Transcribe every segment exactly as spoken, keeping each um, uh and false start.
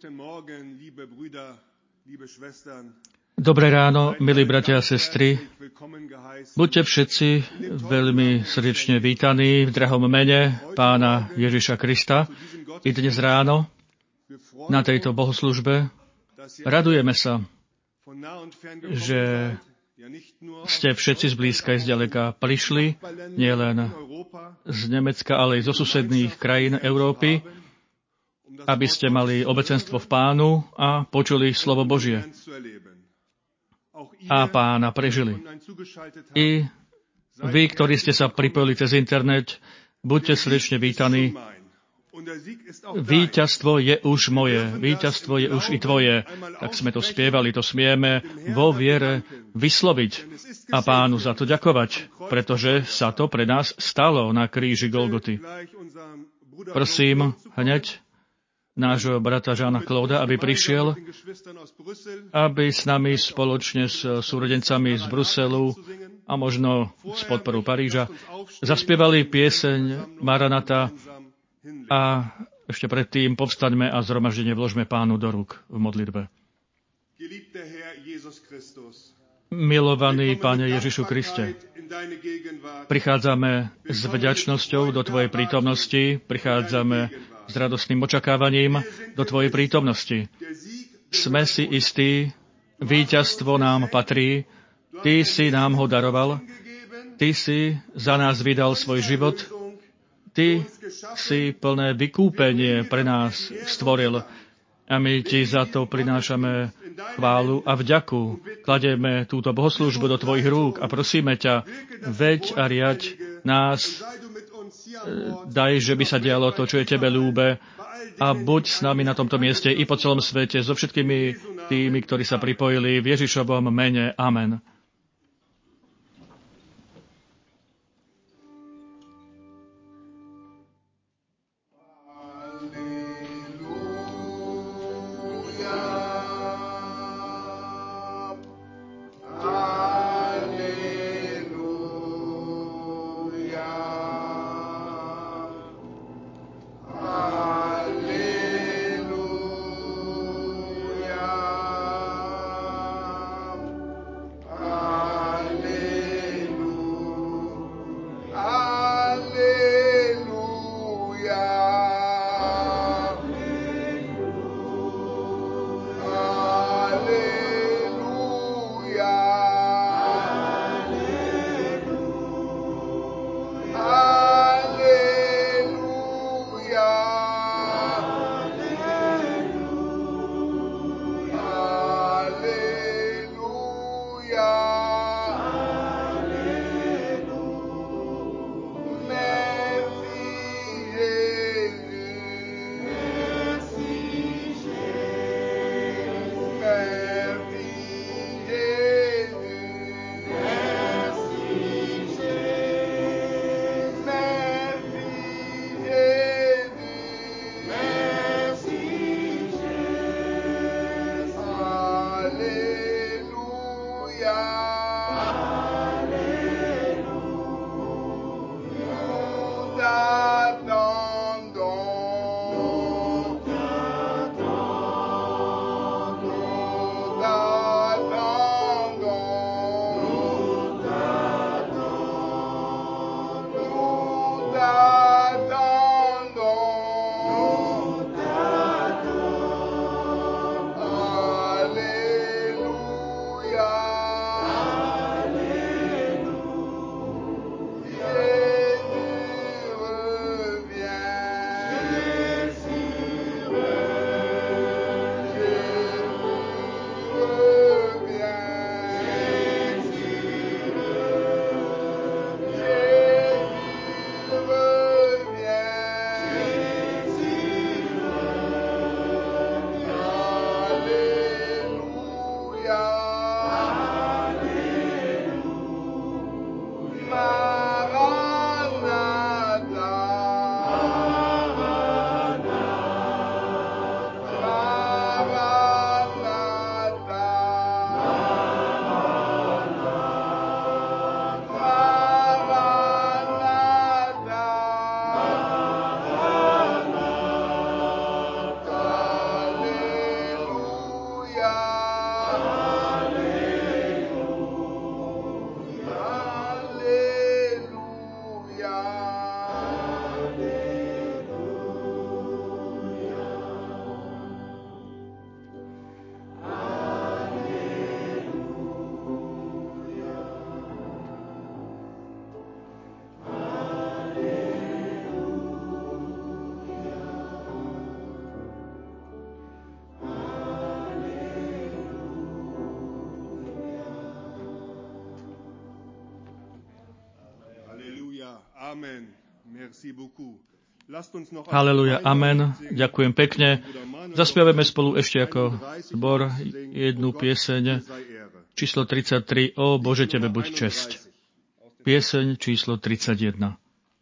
Dobré ráno, milí bratia a sestry. Buďte všetci veľmi srdečne vítaní v drahom mene Pána Ježiša Krista. I dnes ráno na tejto bohoslužbe radujeme sa, že ste všetci zblízka i zďaleka prišli, nielen z Nemecka, ale aj zo susedných krajín Európy, aby ste mali obecenstvo v Pánu a počuli slovo Božie. A Pána prežili. I vy, ktorí ste sa pripojili cez internet, buďte srdečne vítaní. Víťazstvo je už moje, víťazstvo je už i tvoje. Tak sme to spievali, to smieme vo viere vysloviť a Pánu za to ďakovať, pretože sa to pre nás stalo na kríži Golgoty. Prosím, hneď nášho brata Žána Klóda, aby prišiel, aby s nami spoločne s súrodencami z Bruselu a možno z podporu Paríža zaspievali pieseň Maranata a ešte predtým povstaňme a zhromaždenie vložme Pánu do rúk v modlitbe. Milovaný Pane Ježišu Kriste, prichádzame s vďačnosťou do Tvojej prítomnosti, prichádzame s radostným očakávaním do Tvojej prítomnosti. Sme si istí, víťazstvo nám patrí, Ty si nám ho daroval, Ty si za nás vydal svoj život, Ty si plné vykúpenie pre nás stvoril a my Ti za to prinášame chválu a vďaku. Kladieme túto bohoslúžbu do Tvojich rúk a prosíme ťa, veď a riaď nás, daj, že by sa dialo to, čo je Tebe ľúbe a buď s nami na tomto mieste i po celom svete, so všetkými tými, ktorí sa pripojili v Ježišovom mene. Amen. Forever. Haleluja, amen. Ďakujem pekne. Zaspievame spolu ešte ako zbor jednu pieseň, číslo tridsaťtri. Ó Bože, Tebe buď česť. Pieseň číslo tridsaťjeden.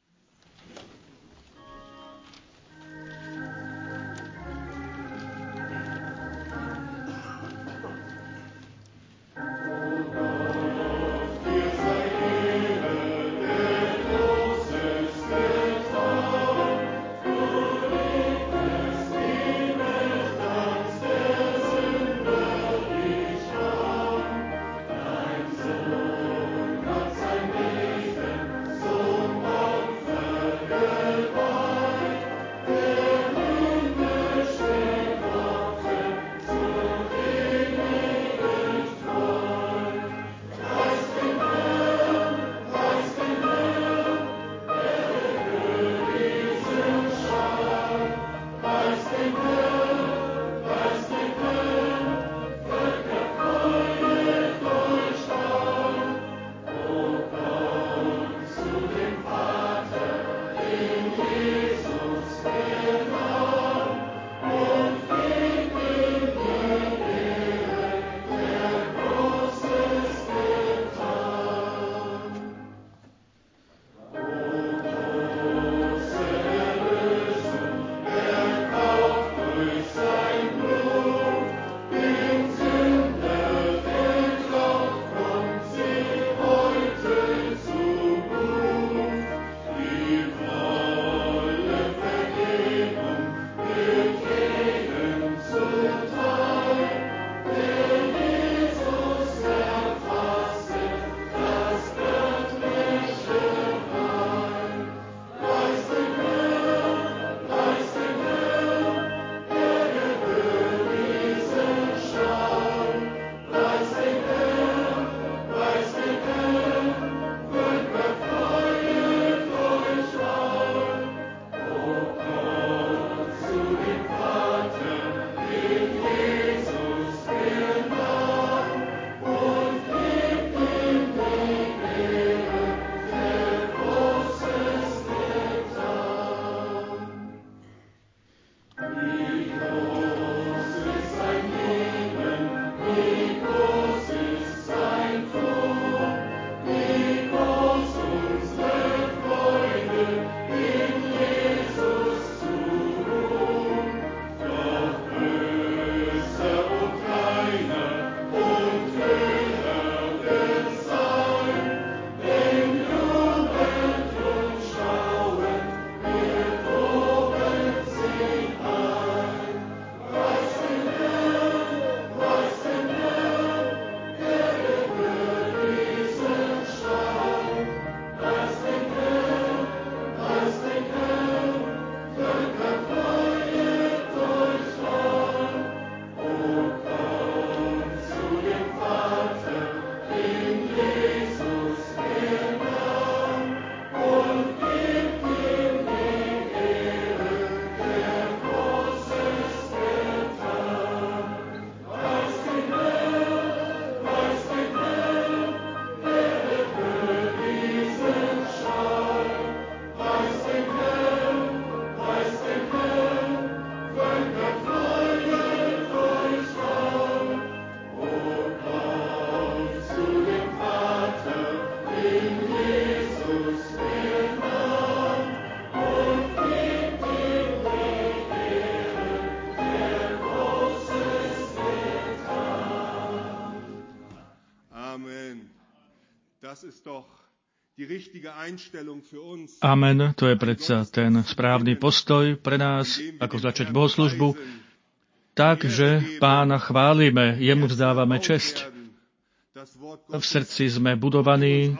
Amen, to je predsa ten správny postoj pre nás, ako začať bohoslužbu. Takže Pána chválime, jemu vzdávame česť. V srdci sme budovaní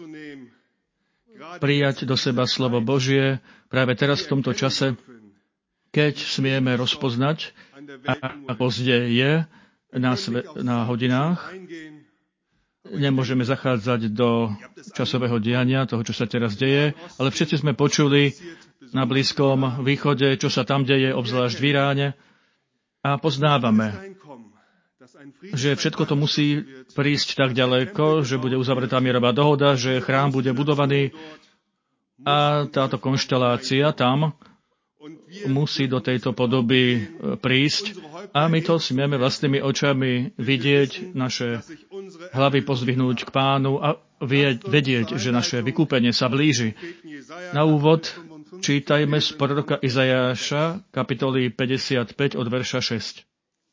prijať do seba slovo Božie práve teraz v tomto čase, keď smieme rozpoznať, ako zde je na, sve, na hodinách. Nemôžeme zachádzať do časového diania, toho, čo sa teraz deje, ale všetci sme počuli na Blízkom východe, čo sa tam deje, obzvlášť v Iráne. A poznávame, že všetko to musí prísť tak ďaleko, že bude uzavretá mierová dohoda, že chrám bude budovaný A táto konštelácia tam musí do tejto podoby prísť a my to smieme vlastnými očami vidieť, naše hlavy pozdvihnúť k Pánu a vedieť, že naše vykúpenie sa blíži. Na úvod čítajme z proroka Izajáša, kapitoly päťdesiatpäť od verša šesť.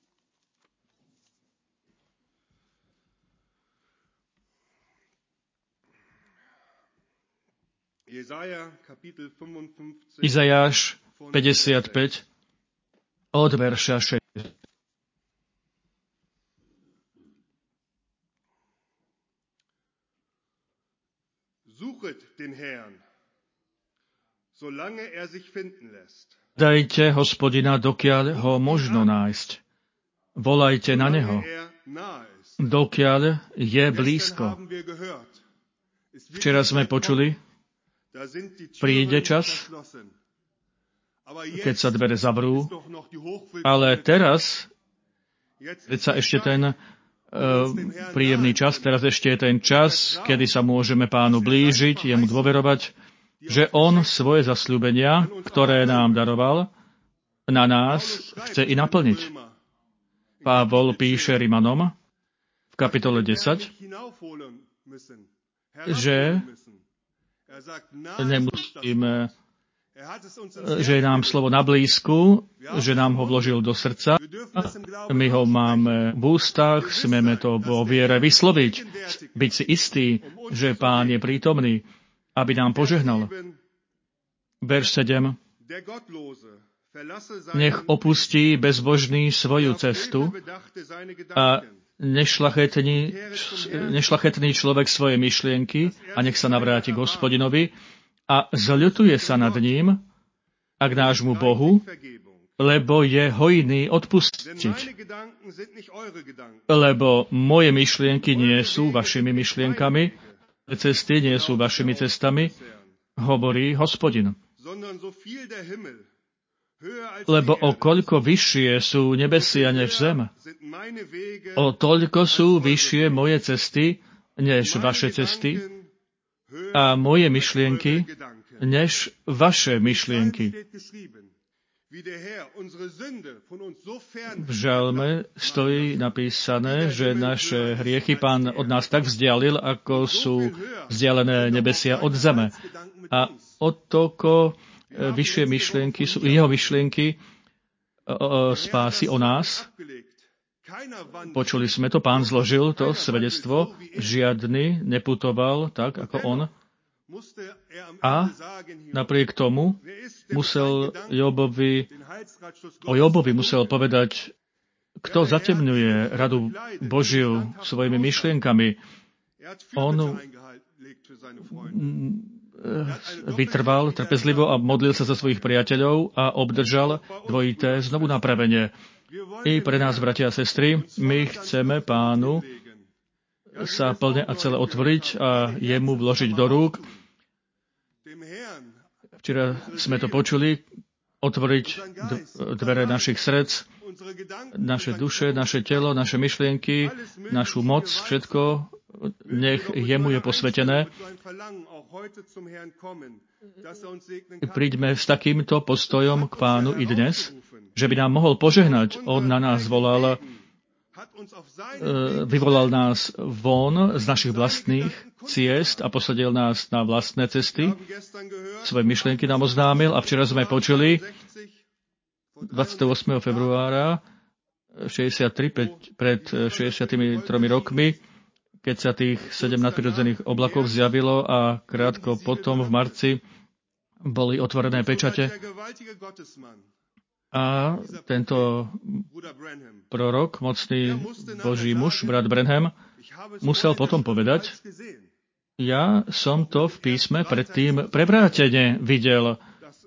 Izajáš päťdesiatpäť od verša šesť. Dajte Hospodina, dokiaľ ho možno nájsť. Volajte na neho, dokiaľ je blízko. Včera sme počuli, príde čas, keď sa dvere zavrú, ale teraz, keď sa ešte ten uh, príjemný čas, teraz ešte je ten čas, kedy sa môžeme Pánu blížiť, jemu dôverovať, že on svoje zasľúbenia, ktoré nám daroval, na nás chce i naplniť. Pavol píše Rimanom v kapitole desať, že nemusíme, že je nám slovo na blízku, že nám ho vložil do srdca. My ho máme v ústach, smieme to vo viere vysloviť, byť si istý, že Pán je prítomný, aby nám požehnal. Verš sedem. Nech opustí bezbožný svoju cestu a Nešlachetný, nešlachetný človek svoje myšlienky a nech sa navráti k Hospodinovi a zľutuje sa nad ním a k nášmu Bohu, lebo je hojný odpustiť. Lebo moje myšlienky nie sú vašimi myšlienkami, cesty nie sú vašimi cestami, hovorí Hospodin. Lebo o koľko vyššie sú nebesia než zem, o toľko sú vyššie moje cesty než vaše cesty a moje myšlienky než vaše myšlienky. V žalme stojí napísané, že naše hriechy Pán od nás tak vzdialil, ako sú vzdialené nebesia od zeme. A o toľko vyššie myšlienky sú jeho myšlienky o spási o nás. Počuli sme to, Pán zložil to svedectvo, žiadny neputoval tak, ako on. A napriek tomu musel Jobovi, o Jobovi musel povedať, kto zatemňuje radu Božiu svojimi myšlienkami. On vytrval trpezlivo a modlil sa za svojich priateľov a obdržal dvojité znovu napravenie. I pre nás, bratia a sestry, my chceme Pánu sa plne a celé otvoriť a jemu vložiť do rúk. Včera sme to počuli, otvoriť dvere našich srdc, naše duše, naše telo, naše myšlienky, našu moc, všetko, nech jemu je posvetené. Príďme s takýmto postojom k Pánu i dnes, že by nám mohol požehnať. On na nás volal, vyvolal nás von z našich vlastných ciest a posadil nás na vlastné cesty. Svoje myšlienky nám oznámil a včera sme počuli dvadsiateho ôsmeho februára šesťdesiattri, pred šesťdesiatimi tromi rokmi, keď sa tých sedem nadprirodzených oblakov zjavilo a krátko potom v marci boli otvorené pečate. A tento prorok, mocný Boží muž, brat Branham, musel potom povedať, ja som to v písme predtým prevrátene videl.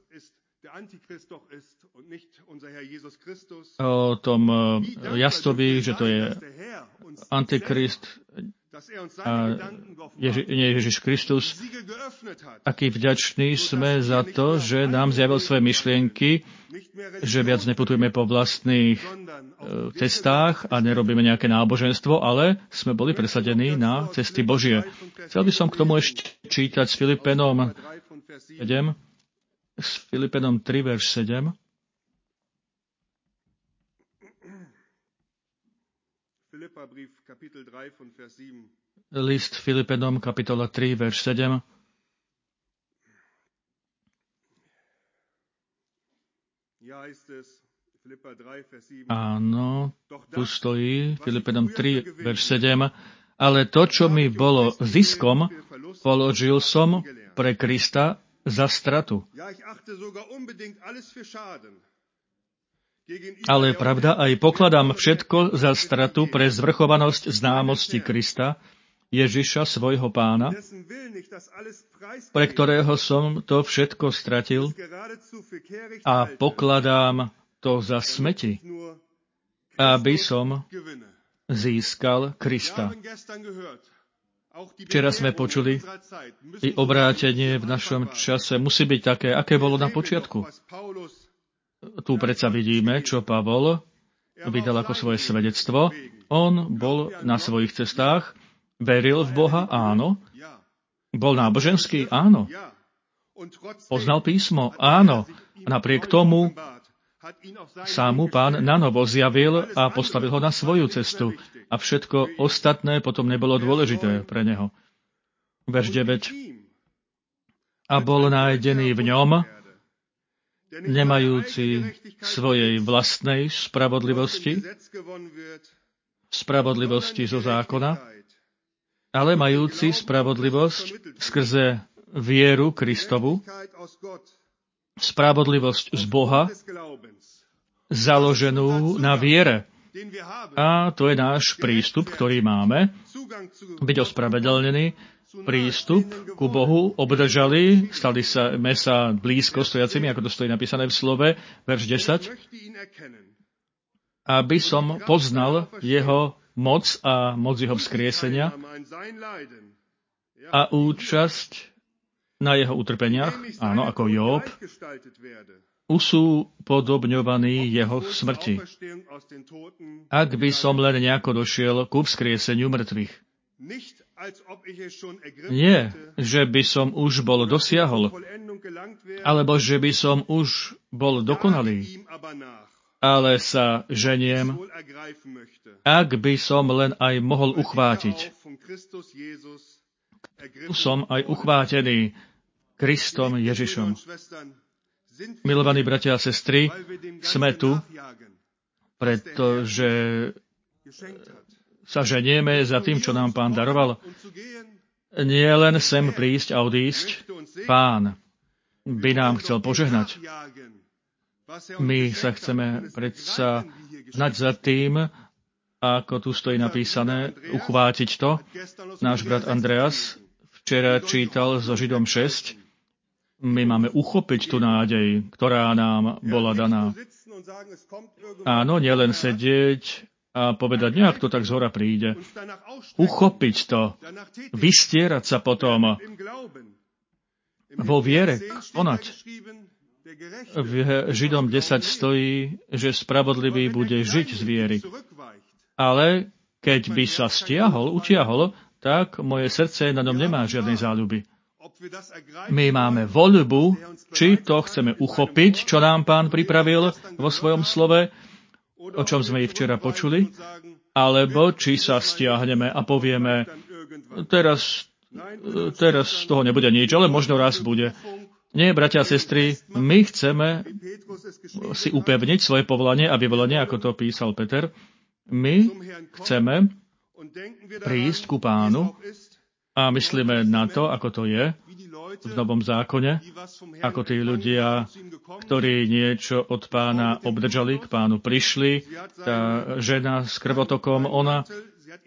O tom jastovi, že to je Antikrist a Ježi, nie Ježiš Kristus. Aký vďační sme za to, že nám zjavil svoje myšlienky, že viac neputujeme po vlastných cestách a nerobíme nejaké náboženstvo, ale sme boli presadení na cesty Božie. Chcel by som k tomu ešte čítať s Filipenom sedem. S Filipenom tri, verš sedem. List Filipenom, kapitola tri, verš sedem. Áno, tu stojí Filipenom tri, verš sedem. Ale to, čo mi bolo ziskom, položil som pre Krista za stratu. Ale pravda, aj pokladám všetko za stratu pre zvrchovanosť známosti Krista, Ježiša, svojho Pána, pre ktorého som to všetko stratil a pokladám to za smeti, aby som získal Krista. Včera sme počuli, i obrátenie v našom čase musí byť také, aké bolo na počiatku. Tu predsa vidíme, čo Pavol vydal ako svoje svedectvo. On bol na svojich cestách, veril v Boha, áno. Bol náboženský, áno. Poznal písmo, áno. Napriek tomu sa mu Pán nanovo zjavil a postavil ho na svoju cestu. A všetko ostatné potom nebolo dôležité pre neho. Verš deväť. A bol nájdený v ňom, nemajúci svojej vlastnej spravodlivosti, spravodlivosti zo zákona, ale majúci spravodlivosť skrze vieru Kristovu, spravodlivosť z Boha, založenú na viere. A to je náš prístup, ktorý máme, byť ospravedlnený, prístup ku Bohu, obdržali, stali sa sa blízko stojacimi, ako to stojí napísané v slove, verš desať, aby som poznal jeho moc a moc jeho vzkriesenia a účasť na jeho utrpeniach, áno, ako Job, usúpodobňovaný jeho smrti. Ak by som len nejako došiel ku vzkrieseniu mŕtvych. Nie, že by som už bol dosiahol, alebo že by som už bol dokonalý, ale sa ženiem, ak by som len aj mohol uchvátiť. Som aj uchvátený Kristom Ježišom. Milovaní bratia a sestry, sme tu, pretože sa ženieme za tým, čo nám Pán daroval. Nie len sem prísť a odísť, Pán by nám chcel požehnať. My sa chceme predsa hnať za tým, ako tu stojí napísané, uchvátiť to. Náš brat Andreas včera čítal so Židom šesť. My máme uchopiť tú nádej, ktorá nám bola daná. Áno, nielen sedieť a povedať, nejak to tak zhora príde. Uchopiť to, vystierať sa potom, vo viere konať. V Židom desať stojí, že spravodlivý bude žiť z viery. Ale keď by sa stiahol, utiahol, tak moje srdce na ňom nemá žiadnej záľuby. My máme voľbu, či to chceme uchopiť, čo nám Pán pripravil vo svojom slove, o čom sme i včera počuli, alebo či sa stiahneme a povieme, teraz, teraz z toho nebude nič, ale možno raz bude. Nie, bratia a sestry, my chceme si upevniť svoje povolanie a vyvolanie, ako to písal Peter. My chceme prísť ku Pánu a myslíme na to, ako to je v Novom zákone, ako tí ľudia, ktorí niečo od Pána obdržali, k Pánu prišli. Tá žena s krvotokom, ona e,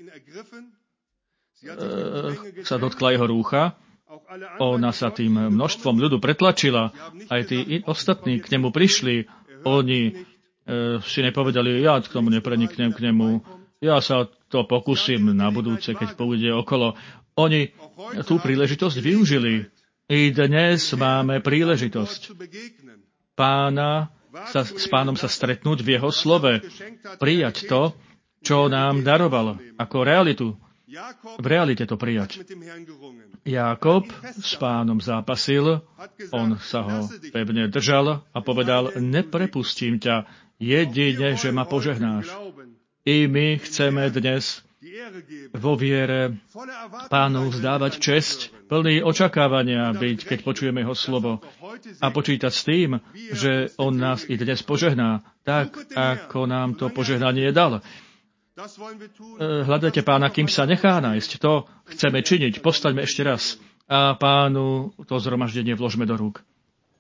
sa dotkla jeho rúcha. Ona sa tým množstvom ľudu pretlačila. Aj tí ostatní k nemu prišli. Oni e, si nepovedali, ja k tomu nepreniknem k nemu. Ja sa to pokúsim na budúce, keď pôjde okolo. Oni tú príležitosť využili. I dnes máme príležitosť Pána sa, s Pánom sa stretnúť v jeho slove. Prijať to, čo nám daroval ako realitu. v realite to prijať. Jákob s Pánom zápasil, on sa ho pevne držal a povedal, neprepustím ťa, jedine, že ma požehnáš. I my chceme dnes vo viere Pánu vzdávať česť, plný očakávania byť, keď počujeme jeho slovo a počítať s tým, že on nás i dnes požehná, tak ako nám to požehnanie dal. Hľadajte Pána, kým sa nechá nájsť. To chceme činiť. Postaňme ešte raz a Pánu to zhromaždenie vložme do rúk.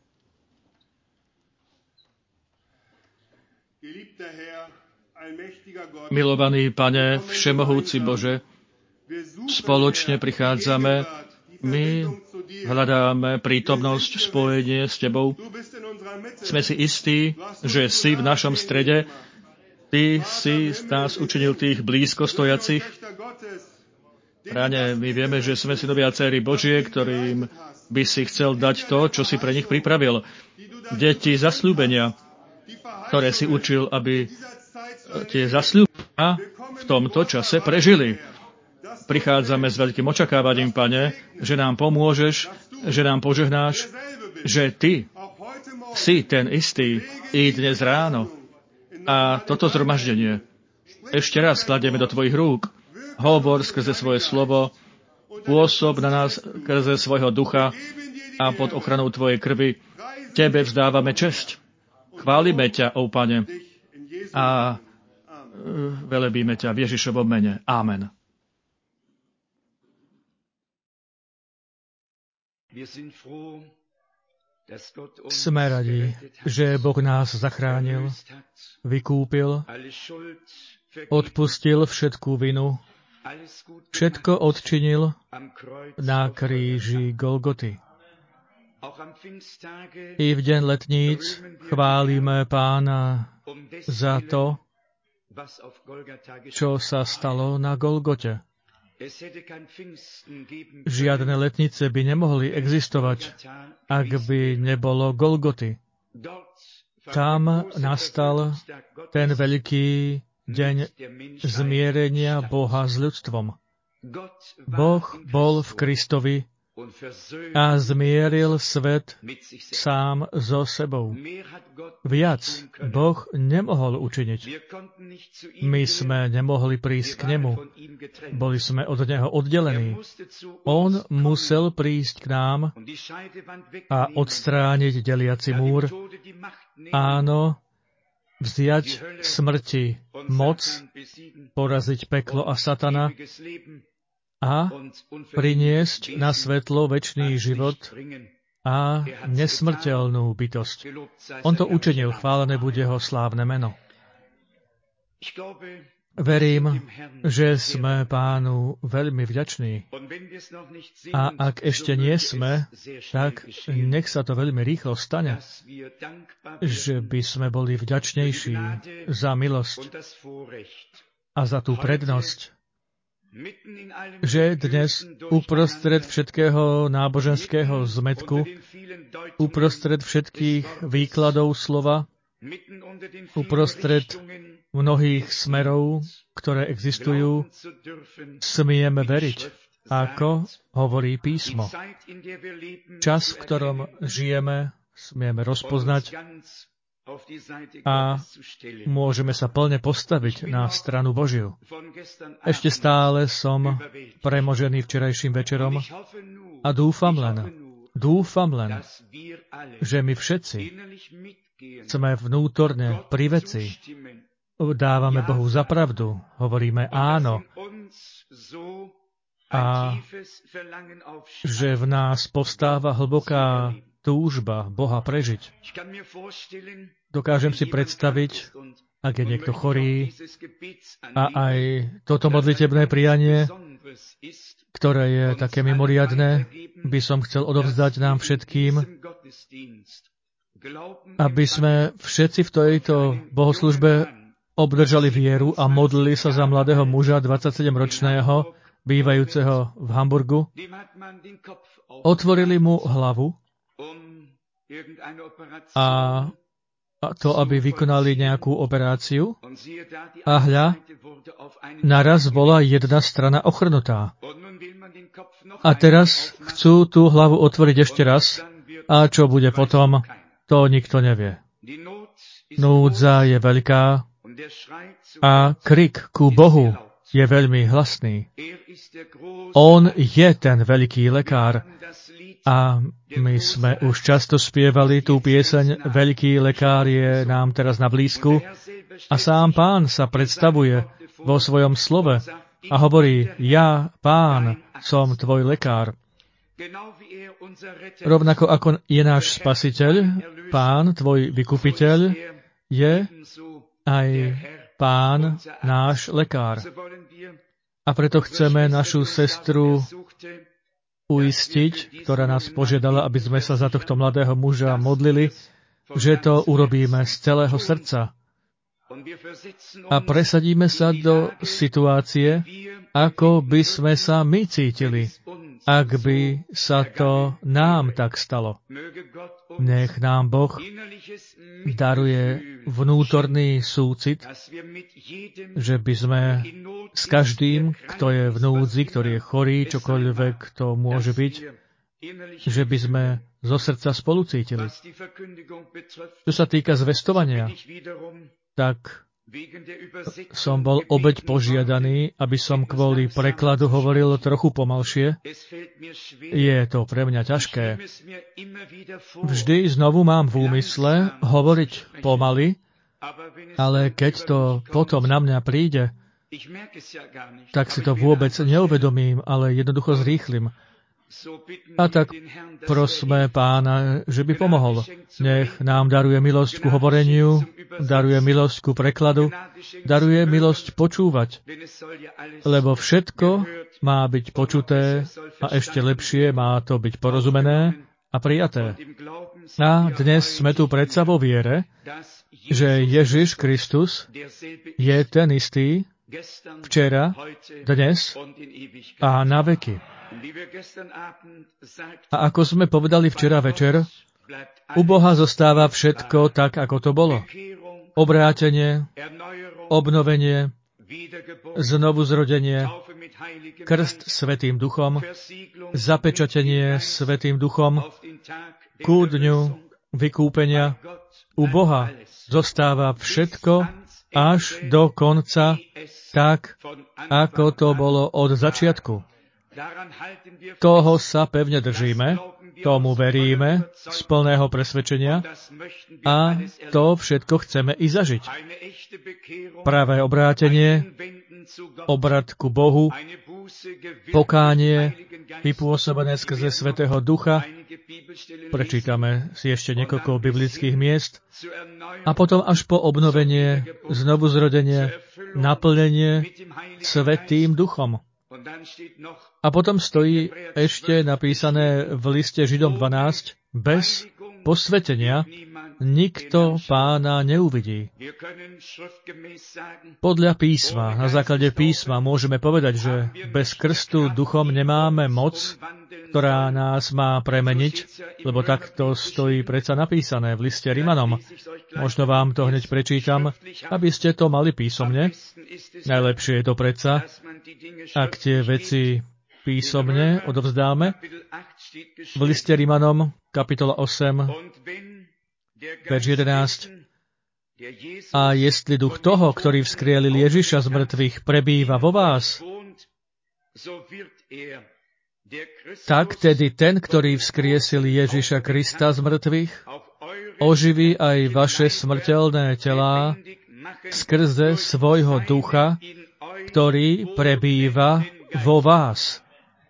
Milovaný Pane, všemohúci Bože, spoločne prichádzame, my hľadáme prítomnosť, spojenie s Tebou. Sme si istí, že si v našom strede. Ty si z nás učinil tých blízko stojacich. Páne, my vieme, že sme synovia a dcéry Božie, ktorým by si chcel dať to, čo si pre nich pripravil. Deti zasľúbenia, ktoré si učil, aby tie zasľúbenia v tomto čase prežili. Prichádzame s veľkým očakávaním, Pane, že nám pomôžeš, že nám požehnáš, že Ty si ten istý i dnes ráno. A toto zhromaždenie ešte raz kladieme do Tvojich rúk. Hovor skrze svoje slovo, pôsob na nás skrze svojho ducha a pod ochranou Tvojej krvi Tebe vzdávame česť. Chválime ťa, ó Pane, a velebíme ťa v Ježišovom mene. Amen. Sme radi, že Boh nás zachránil, vykúpil, odpustil všetkú vinu, všetko odčinil na kríži Golgoty. I v deň letníc chválime Pána za to, čo sa stalo na Golgote. Žiadne letnice by nemohli existovať, ak by nebolo Golgoty. Tam nastal ten veľký deň zmierenia Boha s ľudstvom. Boh bol v Kristovi a zmieril svet sám so sebou. Viac Boh nemohol učiniť. My sme nemohli prísť k nemu. Boli sme od neho oddelení. On musel prísť k nám a odstrániť deliaci múr. Áno, vziať smrti moc, poraziť peklo a satana a priniesť na svetlo večný život a nesmrteľnú bytosť. On to učinil, chválené bude jeho slávne meno. Verím, že sme Pánu veľmi vďační. A ak ešte nie sme, tak nech sa to veľmi rýchlo stane, že by sme boli vďačnejší za milosť a za tú prednosť, že dnes uprostred všetkého náboženského zmätku, uprostred všetkých výkladov slova, uprostred mnohých smerov, ktoré existujú, smieme veriť, ako hovorí písmo. Čas, v ktorom žijeme, smieme rozpoznať a môžeme sa plne postaviť na stranu Božiu. Ešte stále som premožený včerajším večerom a dúfam len, dúfam len, že my všetci sme vnútorne pri veci. Dávame Bohu za pravdu, hovoríme áno a že v nás povstáva hlboká túžba Boha prežiť. Dokážem si predstaviť, ak je niekto chorý a aj toto modlitebné prianie, ktoré je také mimoriadne, by som chcel odovzdať nám všetkým, aby sme všetci v tejto bohoslužbe obdržali vieru a modlili sa za mladého muža, dvadsaťsedemročného, bývajúceho v Hamburgu. Otvorili mu hlavu a to, aby vykonali nejakú operáciu a hľa, naraz bola jedna strana ochrnutá. A teraz chcú tú hlavu otvoriť ešte raz a čo bude potom, to nikto nevie. Núdza je veľká a krik ku Bohu je veľmi hlasný. On je ten veľký lekár a my sme už často spievali tú pieseň Veľký lekár je nám teraz na blízku a sám Pán sa predstavuje vo svojom slove a hovorí, ja, Pán, som tvoj lekár. Rovnako ako je náš Spasiteľ, Pán, tvoj vykupiteľ, je aj Pán, náš lekár. A preto chceme našu sestru uistiť, ktorá nás požiadala, aby sme sa za tohto mladého muža modlili, že to urobíme z celého srdca. A presadíme sa do situácie, ako by sme sa my cítili, ak by sa to nám tak stalo. Nech nám Boh daruje vnútorný súcit, že by sme s každým, kto je v núdzi, ktorý je chorý, čokoľvek to môže byť, že by sme zo srdca spolucítili. Čo sa týka zvestovania, tak som bol obeť požiadaný, aby som kvôli prekladu hovoril trochu pomalšie. Je to pre mňa ťažké. Vždy znovu mám v úmysle hovoriť pomaly, ale keď to potom na mňa príde, tak si to vôbec neuvedomím, ale jednoducho zrýchlim. A tak prosme Pána, že by pomohol. Nech nám daruje milosť ku hovoreniu, daruje milosť ku prekladu, daruje milosť počúvať, lebo všetko má byť počuté a ešte lepšie má to byť porozumené a prijaté. A dnes sme tu predsa vo viere, že Ježiš Kristus je ten istý včera, dnes a na veky. A ako sme povedali včera večer, u Boha zostáva všetko tak, ako to bolo. Obrátenie, obnovenie, znovuzrodenie, krst Svätým Duchom, zapečatenie Svätým Duchom, ku dňu vykúpenia. U Boha zostáva všetko až do konca, tak, ako to bolo od začiatku. Toho sa pevne držíme, tomu veríme z plného presvedčenia a to všetko chceme i zažiť. Pravé obrátenie, obrat ku Bohu, pokánie, vypôsobené skrze Svätého Ducha, prečítame si ešte niekoľko biblických miest, a potom až po obnovenie, znovuzrodenie, naplnenie Svätým Duchom. A potom stojí ešte napísané v liste Židom dvanásť, bez posvetenia nikto Pána neuvidí. Podľa písma, na základe písma môžeme povedať, že bez krstu duchom nemáme moc, ktorá nás má premeniť, lebo takto stojí predsa napísané v liste Rimanom. Možno vám to hneď prečítam, aby ste to mali písomne. Najlepšie je to predsa, ak tie veci písomne odovzdáme. V liste Rimanom, kapitola osem, verš jedenásť. A jestli duch toho, ktorý vzkrielil Ježiša z mŕtvych, prebýva vo vás, tak tedy ten, ktorý vzkriesil Ježiša Krista z mŕtvych, oživí aj vaše smrteľné telá skrze svojho ducha, ktorý prebýva vo vás.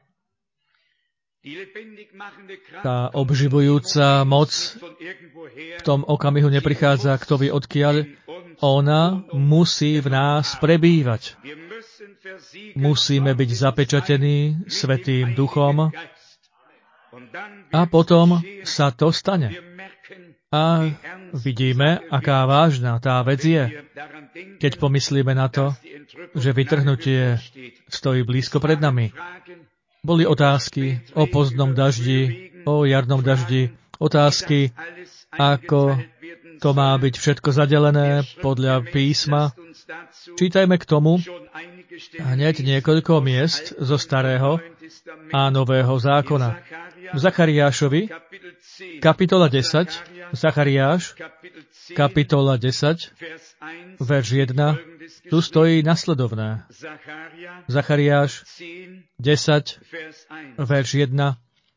Tá obživujúca moc v tom okamihu neprichádza kto vie odkiaľ. Ona musí v nás prebývať. Musíme byť zapečatení Svätým Duchom a potom sa to stane. A vidíme, aká vážna tá vec je, keď pomyslíme na to, že vytrhnutie stojí blízko pred nami. Boli otázky o pozdnom daždi, o jarnom daždi, otázky, ako To má byť všetko zadelené podľa písma. Čítajme k tomu hneď niekoľko miest zo Starého a Nového zákona. V Zachariášovi, kapitola desať, Zachariáš, kapitola desať, verš jeden, tu stojí nasledovné. Zachariáš desať, verš jeden.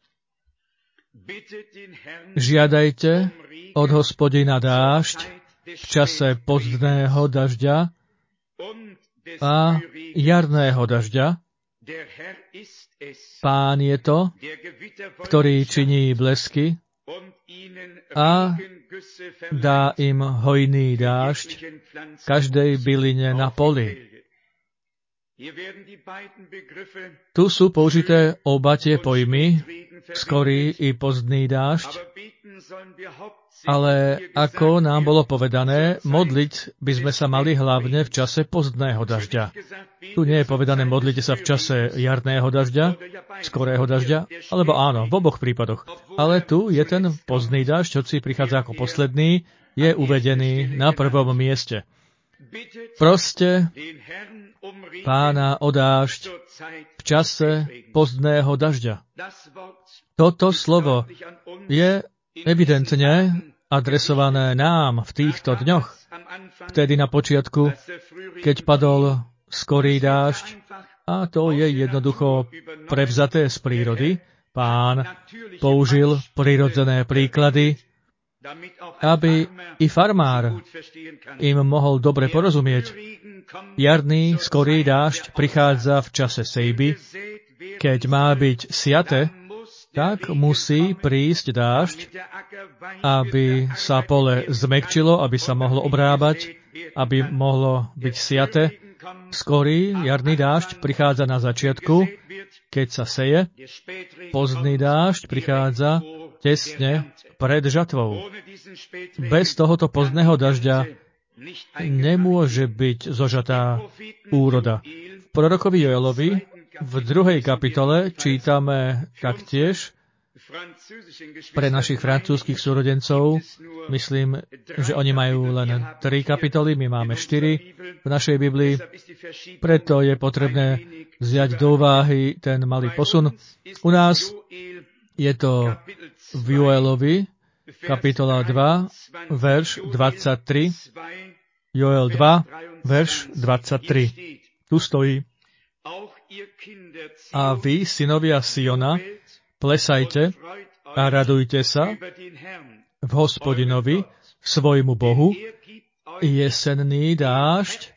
Žiadajte od Hospodina dážď v čase pozdného dažďa a jarného dažďa. Pán je to, ktorý činí blesky a dá im hojný dážď každej byline na poli. Tu sú použité oba tie pojmy, skorý i pozdný dážď, ale ako nám bolo povedané, modliť by sme sa mali hlavne v čase pozdného dažďa. Tu nie je povedané modlite sa v čase jarného dažďa, skorého dažďa, alebo áno, v oboch prípadoch. Ale tu je ten pozdný dažď, hoci prichádza ako posledný, je uvedený na prvom mieste. Proste Pána o dážď v čase pozdného dažďa. Toto slovo je evidentne adresované nám v týchto dňoch, vtedy na počiatku, keď padol skorý dážď, a to je jednoducho prevzaté z prírody. Pán použil prirodzené príklady, aby i farmár im mohol dobre porozumieť. Jarný skorý dážď prichádza v čase sejby. Keď má byť siate, tak musí prísť dážď, aby sa pole zmäkčilo, aby sa mohlo obrábať, aby mohlo byť siate. Skorý jarný dážď prichádza na začiatku, keď sa seje. Pozdný dážď prichádza tesne pred žatvou. Bez tohoto pozdného dažďa nemôže byť zožatá úroda. V prorokovi Joelovi v druhej kapitole čítame taktiež pre našich francúzskych súrodencov. Myslím, že oni majú len tri kapitoly, my máme štyri v našej Biblii. Preto je potrebné vziať do úvahy ten malý posun. U nás je to v Joelovi, kapitola dva, verš dvadsaťtri. Joel dva, verš dvadsaťtri. Tu stojí: A vy, synovia Siona, plesajte a radujte sa v Hospodinovi, svojmu Bohu, jesenný dážď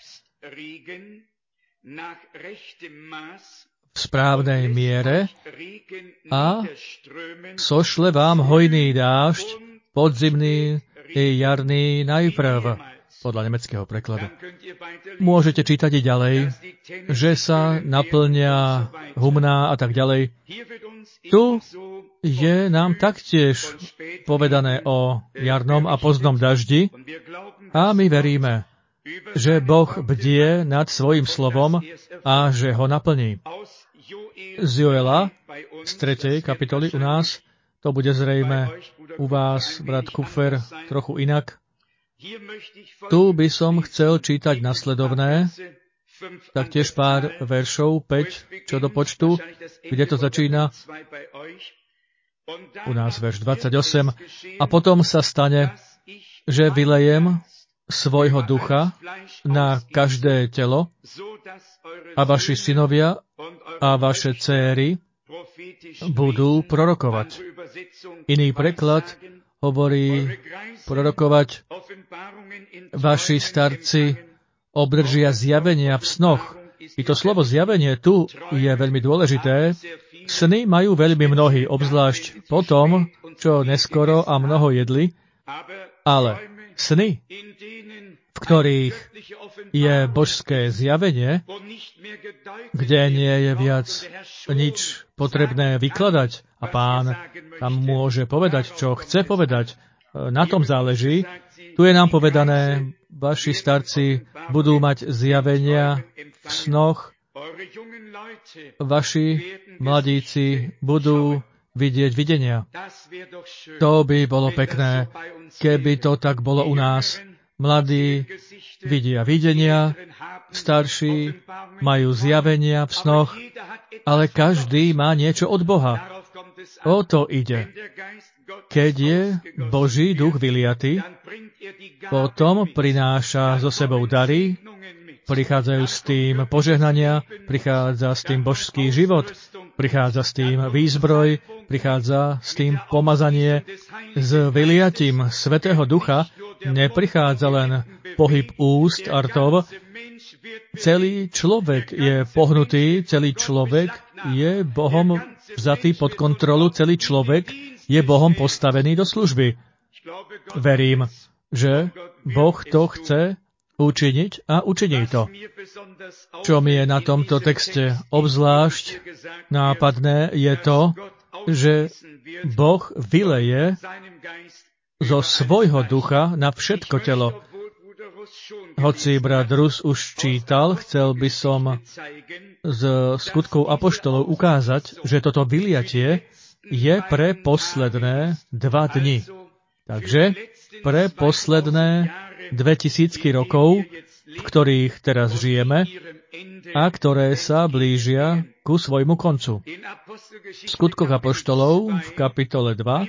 v správnej miere a sošle vám hojný dážď, podzimný i jarný najprv, podľa nemeckého prekladu. Môžete čítať i ďalej, že sa naplňa humná a tak ďalej. Tu je nám taktiež povedané o jarnom a pozdnom daždi a my veríme, že Boh bdie nad svojim slovom a že ho naplní. Z Joela, z tretej kapitoly u nás, to bude zrejme u vás, brat Kupfer, trochu inak. Tu by som chcel čítať nasledovné, taktiež pár veršov, päť, čo do počtu, kde to začína. U nás verš dvadsaťosem. A potom sa stane, že vylejem svojho ducha na každé telo a vaši synovia a vaše céry budú prorokovať. Iný preklad hovorí prorokovať. Vaši starci obdržia zjavenia v snoch. I to slovo zjavenie tu je veľmi dôležité. Sny majú veľmi mnohí, obzvlášť po tom, čo neskoro a mnoho jedli, ale sny, v ktorých je božské zjavenie, kde nie je viac nič potrebné vykladať a Pán tam môže povedať, čo chce povedať, na tom záleží. Tu je nám povedané, vaši starci budú mať zjavenia v snoch, vaši mladíci budú vidieť videnia. To by bolo pekné, keby to tak bolo u nás. Mladí vidia videnia, starší majú zjavenia v snoch, ale každý má niečo od Boha. O to ide. Keď je Boží duch vyliaty, potom prináša so sebou dary, prichádzajú s tým požehnania, prichádza s tým božský život, prichádza s tým výzbroj, prichádza s tým pomazanie. S vyliatím Svätého Ducha neprichádza len pohyb úst a rtov. Celý človek je pohnutý, celý človek je Bohom vzatý pod kontrolu, celý človek je Bohom postavený do služby. Verím, že Boh to chce učiniť a učiní to. Čo mi je na tomto texte obzvlášť nápadné, je to, že Boh vyleje zo svojho ducha na všetko telo. Hoci brat Rus už čítal, chcel by som z skutkov apoštolov ukázať, že toto vyliatie je pre posledné dva dni. Takže pre posledné dve tisícky rokov, v ktorých teraz žijeme a ktoré sa blížia ku svojmu koncu. V skutkoch apoštolov v kapitole dva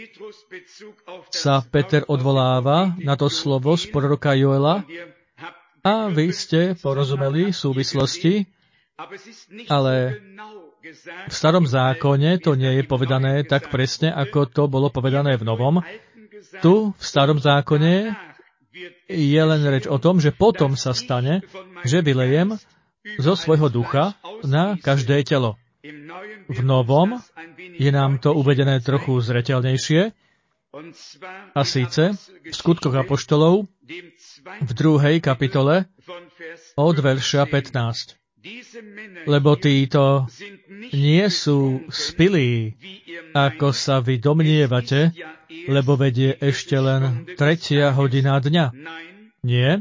sa Peter odvoláva na to slovo z proroka Joela a vy ste porozumeli súvislosti, ale v starom zákone to nie je povedané tak presne, ako to bolo povedané v novom. Tu v starom zákone je len reč o tom, že potom sa stane, že vylejem zo svojho ducha na každé telo. V novom je nám to uvedené trochu zreteľnejšie, a síce v skutkoch apoštolov v druhej kapitole od verša pätnásť. Lebo títo nie sú spilí, ako sa vy domnievate, lebo vedie ešte len tretia hodina dňa. Nie.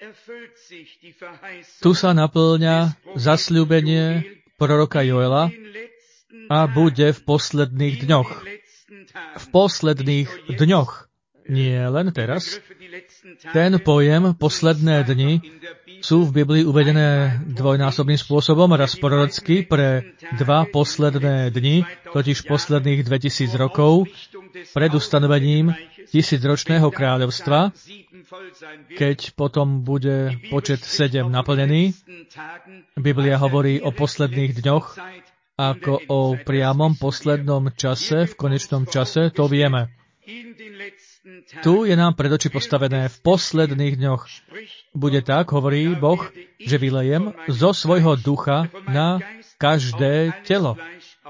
Tu sa naplňa zasľúbenie proroka Joela a bude v posledných dňoch. V posledných dňoch. Nie len teraz. Ten pojem posledné dni sú v Biblii uvedené dvojnásobným spôsobom, raz prorocky pre dva posledné dni, totiž posledných dvetisíc rokov, pred ustanovením tisícročného kráľovstva, keď potom bude počet sedem naplnený. Biblia hovorí o posledných dňoch ako o priamom poslednom čase, v konečnom čase, to vieme. Tu je nám pred oči postavené v posledných dňoch. Bude tak, hovorí Boh, že vylejem zo svojho ducha na každé telo.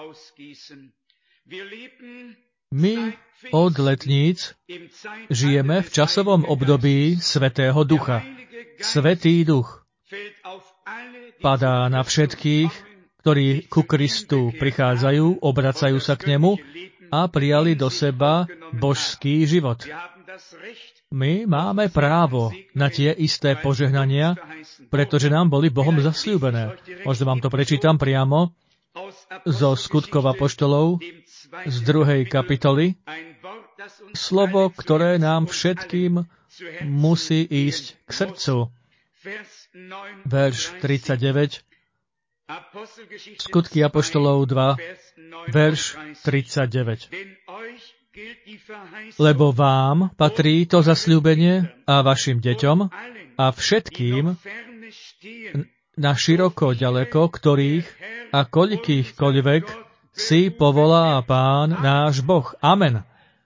My od letníc žijeme v časovom období Svätého Ducha. Svätý Duch padá na všetkých, ktorí ku Kristu prichádzajú, obracajú sa k nemu a prijali do seba božský život. My máme právo na tie isté požehnania, pretože nám boli Bohom zasľúbené. Možno vám to prečítam priamo zo skutkov apoštolov z druhej kapitoly. Slovo, ktoré nám všetkým musí ísť k srdcu. Verš tridsaťdeväť. Skutky apoštolov dva, verš tridsaťdeväť. Lebo vám patrí to zasľúbenie a vašim deťom a všetkým na široko ďaleko, ktorých a koľkýchkoľvek si povolá Pán náš Boh. Amen.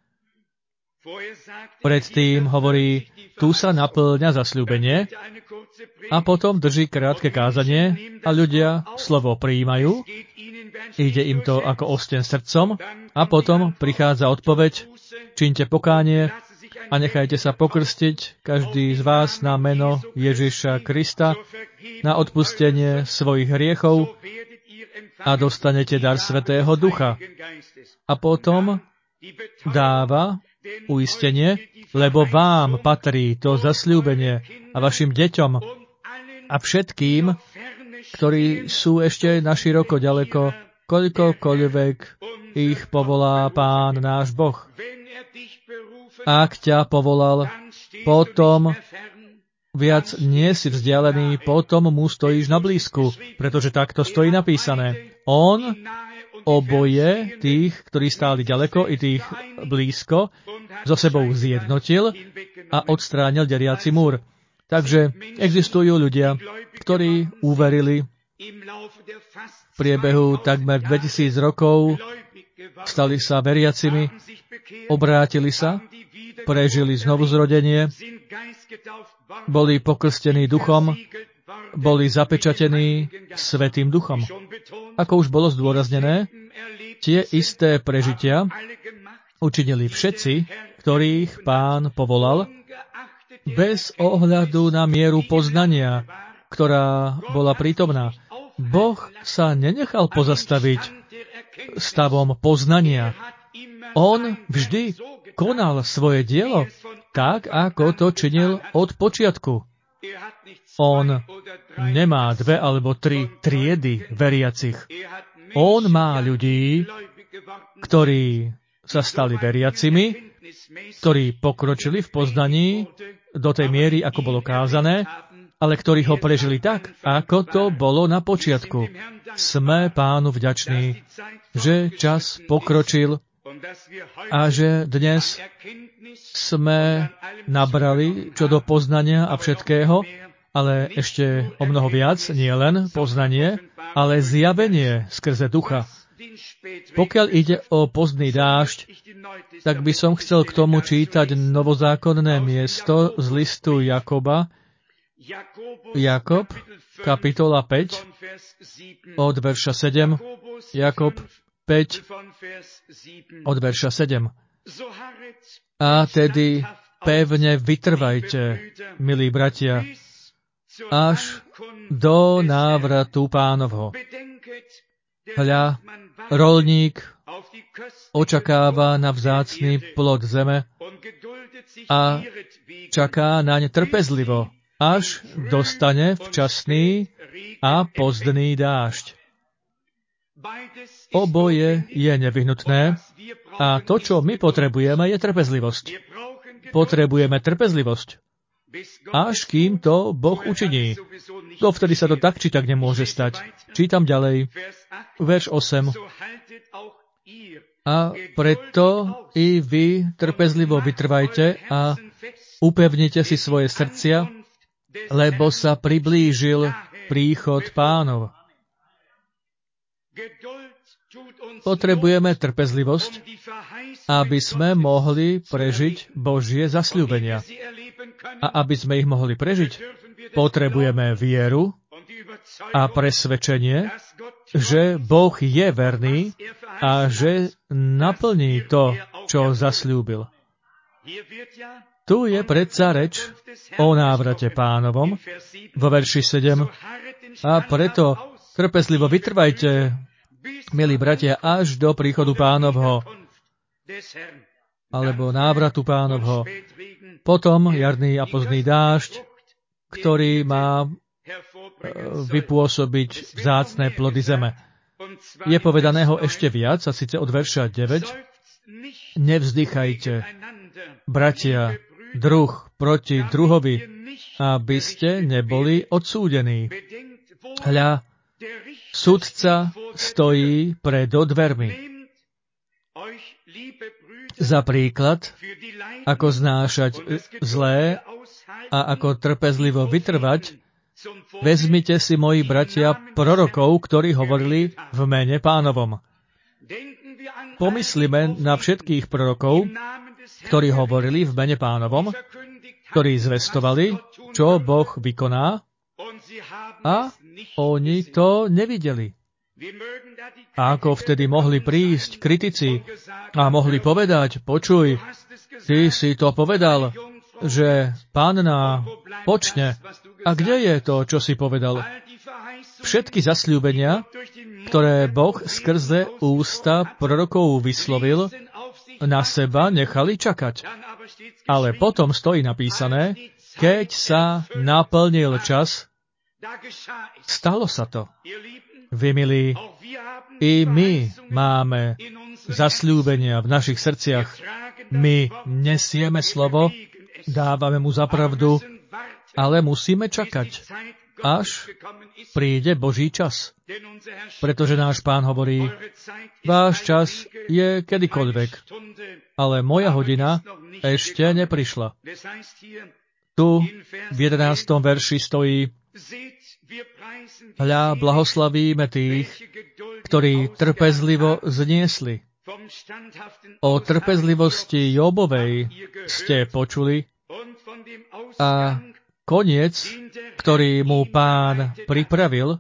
Predtým hovorí, tu sa naplňa zasľúbenie a potom drží krátke kázanie a ľudia slovo prijímajú, ide im to ako osten srdcom a potom prichádza odpoveď, čiňte pokánie a nechajte sa pokrstiť každý z vás na meno Ježiša Krista na odpustenie svojich hriechov a dostanete dar Svätého Ducha. A potom dáva uistenie, lebo vám patrí to zasľúbenie a vašim deťom a všetkým, ktorí sú ešte naširoko ďaleko, koľkokoľvek ich povolá Pán náš Boh. Ak ťa povolal, potom viac nie si vzdialený, potom mu stojíš na blízku, pretože takto stojí napísané. On oboje tých, ktorí stáli ďaleko i tých blízko, so sebou zjednotil a odstránil deliaci múr. Takže existujú ľudia, ktorí uverili v priebehu takmer dvetisíc rokov, stali sa veriacimi, obrátili sa, prežili znovuzrodenie, boli pokrstení duchom, boli zapečatení Svätým duchom. Ako už bolo zdôraznené, tie isté prežitia učinili všetci, ktorých Pán povolal, bez ohľadu na mieru poznania, ktorá bola prítomná. Boh sa nenechal pozastaviť stavom poznania. On vždy konal svoje dielo tak, ako to činil od počiatku. On nemá dve alebo tri triedy veriacich. On má ľudí, ktorí sa stali veriacimi, ktorí pokročili v poznaní do tej miery, ako bolo kázané, ale ktorí ho prežili tak, ako to bolo na počiatku. Sme Pánu vďační, že čas pokročil a že dnes sme nabrali čo do poznania a všetkého, ale ešte o mnoho viac, nie len poznanie, ale zjavenie skrze ducha. Pokiaľ ide o pozdný dážď, tak by som chcel k tomu čítať novozákonné miesto z listu Jakoba, Jakob, kapitola päť, od verša sedem, Jakob päť, od verša sedem. A tedy pevne vytrvajte, milí bratia, až do návratu Pánovho. Hľa, roľník očakáva na vzácny plod zeme a čaká naň trpezlivo, až dostane včasný a pozdný dážď. Oboje je nevyhnutné a to, čo my potrebujeme, je trpezlivosť. Potrebujeme trpezlivosť, až kým to Boh učiní. Dovtedy sa to tak či tak nemôže stať. Čítam ďalej, verš osem. A preto i vy trpezlivo vytrvajte a upevnite si svoje srdcia, lebo sa priblížil príchod Pánov. Potrebujeme trpezlivosť, aby sme mohli prežiť Božie zasľúbenia. A aby sme ich mohli prežiť, potrebujeme vieru a presvedčenie, že Boh je verný a že naplní to, čo zasľúbil. Tu je predsa reč o návrate Pánovom vo verši sedem. A preto trpezlivo vytrvajte, milí bratia, až do príchodu Pánovho, alebo návratu Pánovho. Potom jarný a pozdný dážď, ktorý má vypôsobiť vzácne plody zeme. Je povedaného ešte viac, a síce od verša deväť. Nevzdychajte, bratia, druh proti druhovi, aby ste neboli odsúdení. Hľa, sudca stojí pred dvermi. Za príklad, ako znášať zlé a ako trpezlivo vytrvať, vezmite si, moji bratia, prorokov, ktorí hovorili v mene Pánovom. Pomyslime na všetkých prorokov, ktorí hovorili v mene Pánovom, ktorí zvestovali, čo Boh vykoná, a oni to nevideli. A ako vtedy mohli prísť kritici a mohli povedať, počuj, ty si to povedal, že Panna počne. A kde je to, čo si povedal? Všetky zasľúbenia, ktoré Boh skrze ústa prorokov vyslovil, na seba nechali čakať. Ale potom stojí napísané, keď sa naplnil čas, stalo sa to. Vy, milí, i my máme zasľúbenia v našich srdciach. My nesieme slovo, dávame mu za pravdu, ale musíme čakať, až príde Boží čas. Pretože náš Pán hovorí, váš čas je kedykoľvek, ale moja hodina ešte neprišla. Tu v jedenástom verši stojí, hľa, blahoslavíme tých, ktorí trpezlivo zniesli. O trpezlivosti Jobovej ste počuli a koniec, ktorý mu Pán pripravil,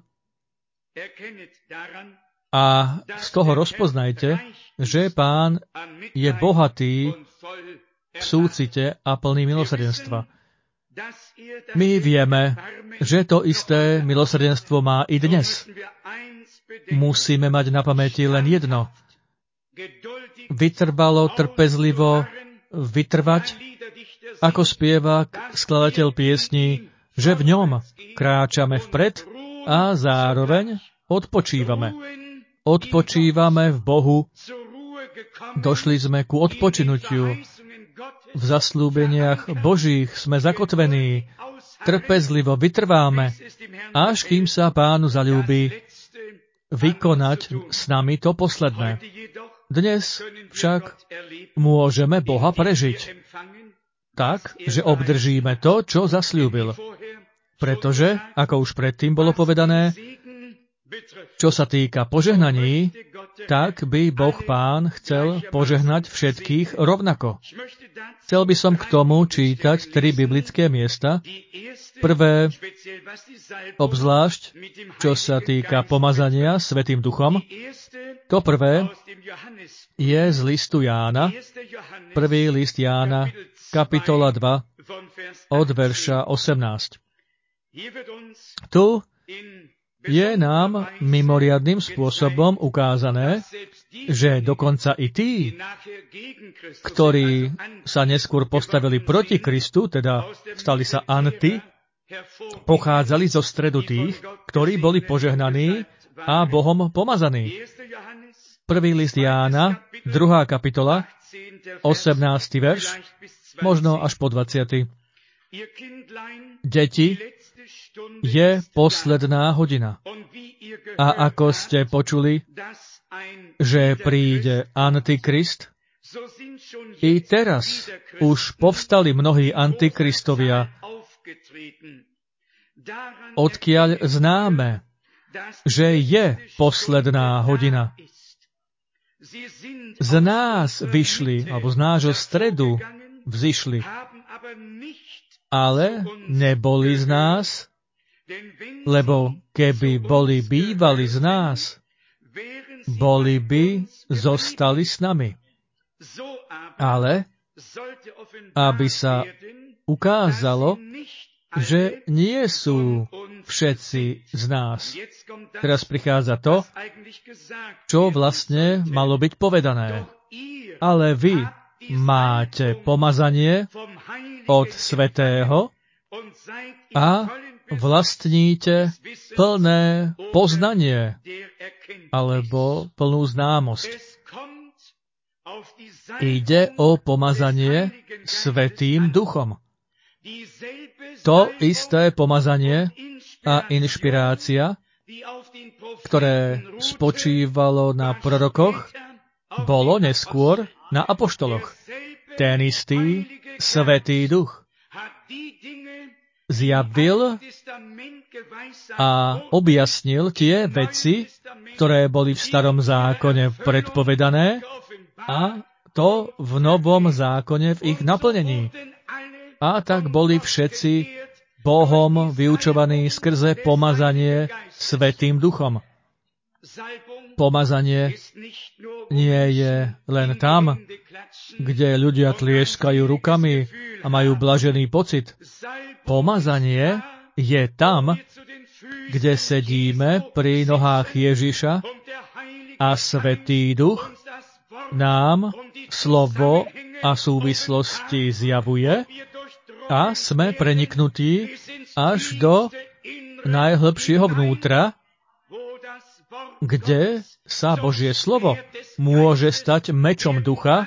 a z toho rozpoznajte, že Pán je bohatý v súcite a plný milosrdenstva. My vieme, že to isté milosrdenstvo má i dnes. Musíme mať na pamäti len jedno. Vytrvalo, trpezlivo vytrvať, ako spieva skladateľ piesní, že v ňom kráčame vpred a zároveň odpočívame. Odpočívame v Bohu. Došli sme ku odpočinutiu. V zasľúbeniach Božích sme zakotvení. Trpezlivo vytrváme, až kým sa Pánu zaľúbi vykonať s nami to posledné. Dnes však môžeme Boha prežiť tak, že obdržíme to, čo zasľúbil. Pretože, ako už predtým bolo povedané, čo sa týka požehnaní, tak by Boh Pán chcel požehnať všetkých rovnako. Chcel by som k tomu čítať tri biblické miesta. Prvé, obzvlášť, čo sa týka pomazania Svätým Duchom. To prvé je z listu Jána, prvý list Jána, kapitola dva, od verša osemnásť. Tu je nám mimoriadnym spôsobom ukázané, že dokonca i tí, ktorí sa neskôr postavili proti Kristu, teda stali sa anti, pochádzali zo stredu tých, ktorí boli požehnaní a Bohom pomazaní. Prvý list Jána, druhá kapitola, osemnásty verš, možno až po dvadsiaty. Deti, je posledná hodina. A ako ste počuli, že príde Antikrist, i teraz už povstali mnohí antikristovia, odkiaľ známe, že je posledná hodina. Z nás vyšli, alebo z nášho stredu vzišli, ale neboli z nás, lebo keby boli bývali z nás, boli by zostali s nami. Ale aby sa ukázalo, že nie sú všetci z nás. Teraz prichádza to, čo vlastne malo byť povedané. Ale vy máte pomazanie od Svätého a vlastníte plné poznanie alebo plnú známosť. Ide o pomazanie Svätým Duchom. To isté pomazanie a inšpirácia, ktoré spočívalo na prorokoch, bolo neskôr na apoštoloch. Ten istý Svätý Duch zjavil a objasnil tie veci, ktoré boli v Starom zákone predpovedané, a to v Novom zákone v ich naplnení. A tak boli všetci Bohom vyučovaní skrze pomazanie Svätým Duchom. Pomazanie nie je len tam, kde ľudia tlieskajú rukami a majú blažený pocit. Pomazanie je tam, kde sedíme pri nohách Ježiša a Svätý Duch nám slovo a súvislosti zjavuje a sme preniknutí až do najhlbšieho vnútra, kde sa Božie slovo môže stať mečom ducha,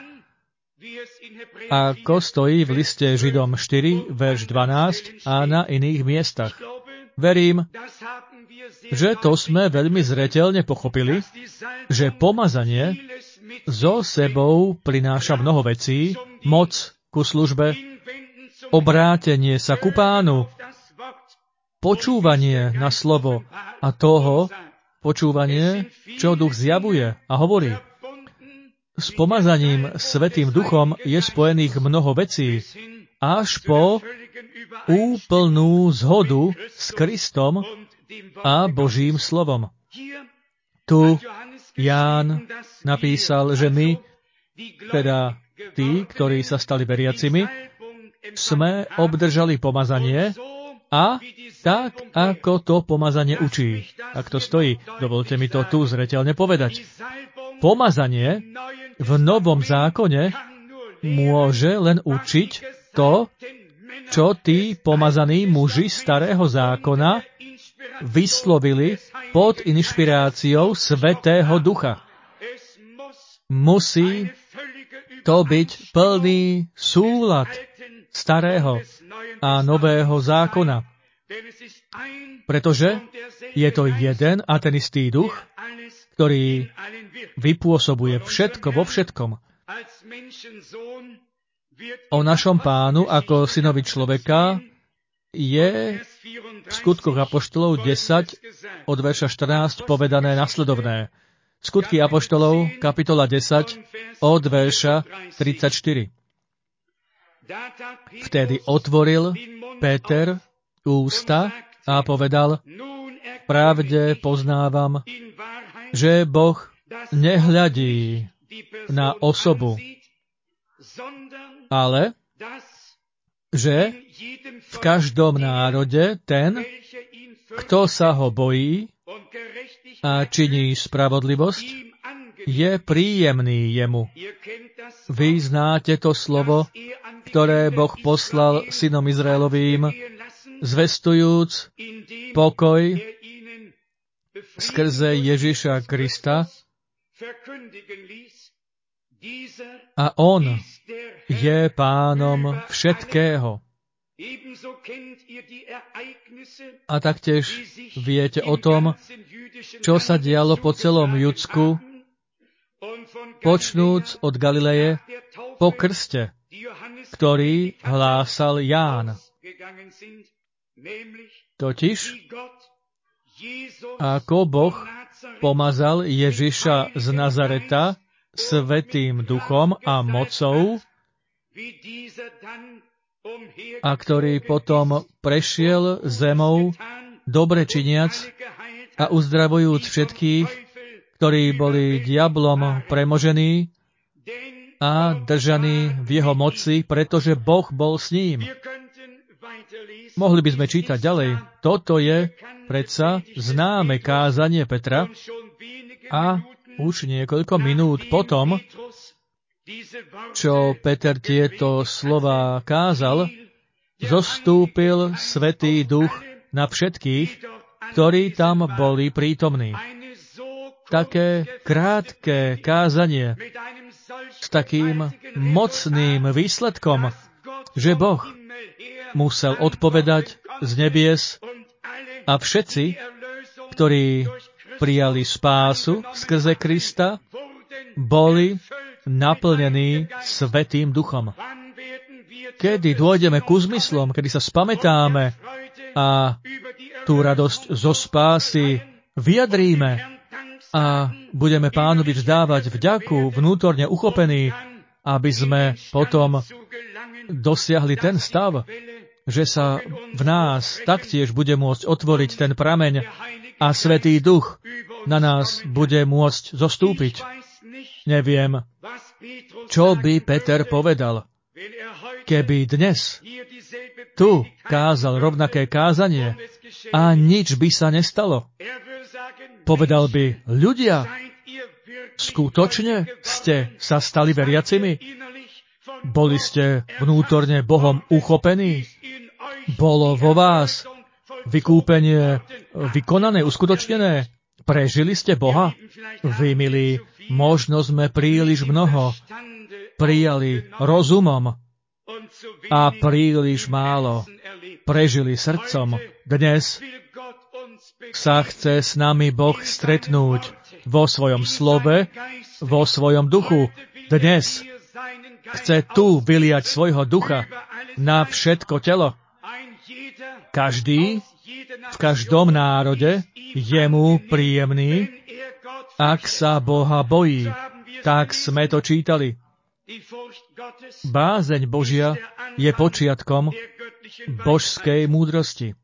ako stojí v liste Židom štyri, verš dvanásť a na iných miestach. Verím, že to sme veľmi zreteľne pochopili, že pomazanie so sebou prináša mnoho vecí, moc ku službe, obrátenie sa ku Pánu, počúvanie na slovo a toho počúvanie, čo duch zjavuje a hovorí. S pomazaním Svätým Duchom je spojených mnoho vecí, až po úplnú zhodu s Kristom a Božím slovom. Tu Ján napísal, že my, teda tí, ktorí sa stali veriacimi, sme obdržali pomazanie a tak, ako to pomazanie učí. Ak to stojí, dovolte mi to tu zreteľne povedať. Pomazanie v Novom zákone môže len učiť to, čo tí pomazaní muži starého zákona vyslovili pod inšpiráciou Svätého Ducha. Musí to byť plný súlad starého a nového zákona. Pretože je to jeden a ten istý duch, ktorý vypôsobuje všetko vo všetkom. O našom Pánu ako synovi človeka je v Skutkoch apoštolov desať od verša štrnásť povedané nasledovné. Skutky apoštolov, kapitola desať od verša tridsaťštyri. Vtedy otvoril Peter ústa a povedal, pravde poznávam, že Boh nehľadí na osobu, ale že v každom národe ten, kto sa ho bojí a činí spravodlivosť, je príjemný jemu. Vy znáte to slovo, ktoré Boh poslal synom Izraelovým, zvestujúc pokoj skrze Ježiša Krista, a on je pánom všetkého. A taktiež viete o tom, čo sa dialo po celom Judsku, počnúc od Galileje po krste, ktorý hlásal Ján. Totiž, ako Boh pomazal Ježiša z Nazareta Svätým Duchom a mocou, a ktorý potom prešiel zemou, dobre činiac a uzdravujúc všetkých, ktorí boli diablom premožení a držaní v jeho moci, pretože Boh bol s ním. Mohli by sme čítať ďalej. Toto je predsa známe kázanie Petra a už niekoľko minút potom, čo Peter tieto slová kázal, zostúpil Svätý Duch na všetkých, ktorí tam boli prítomní. Také krátke kázanie s takým mocným výsledkom, že Boh musel odpovedať z nebies a všetci, ktorí prijali spásu skrze Krista, boli naplnení Svätým Duchom. Kedy dôjdeme ku zmyslom, kedy sa spamätáme a tú radosť zo spásy vyjadríme a budeme Pánovi vzdávať vďaku, vnútorne uchopení, aby sme potom dosiahli ten stav, že sa v nás taktiež bude môcť otvoriť ten prameň a Svätý Duch na nás bude môcť zostúpiť. Neviem, čo by Peter povedal, keby dnes tu kázal rovnaké kázanie a nič by sa nestalo. Povedal by, ľudia, skutočne ste sa stali veriacimi? Boli ste vnútorne Bohom uchopení? Bolo vo vás vykúpenie vykonané, uskutočnené? Prežili ste Boha? Vy, milí, možno sme príliš mnoho prijali rozumom a príliš málo prežili srdcom. Dnes sa chce s nami Boh stretnúť vo svojom slove, vo svojom duchu. Dnes chce tu vyliať svojho ducha na všetko telo. Každý, v každom národe je mu príjemný, ak sa Boha bojí. Tak sme to čítali. Bázeň Božia je počiatkom božskej múdrosti.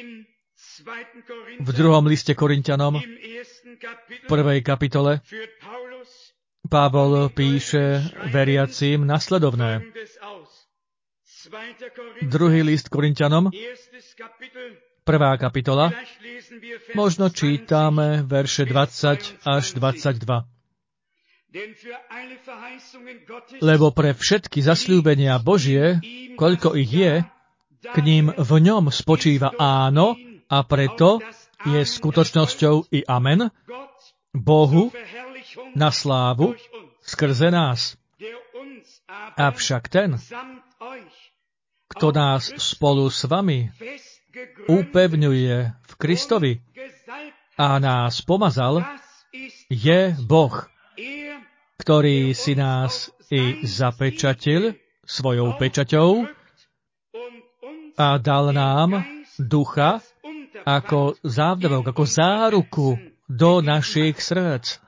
V druhom liste Korinťanom, v prvej kapitole, Pavol píše veriacím nasledovné. Druhý list Korinťanom, prvá kapitola, možno čítame verše dvadsať až dvadsaťdva. Lebo pre všetky zasľúbenia Božie, koľko ich je, k ním v ňom spočíva áno, a preto je skutočnosťou i amen, Bohu na slávu skrze nás. Avšak ten, kto nás spolu s vami upevňuje v Kristovi a nás pomazal, je Boh, ktorý si nás i zapečatil svojou pečaťou a dal nám ducha ako závdavok, ako záruku do našich srdc.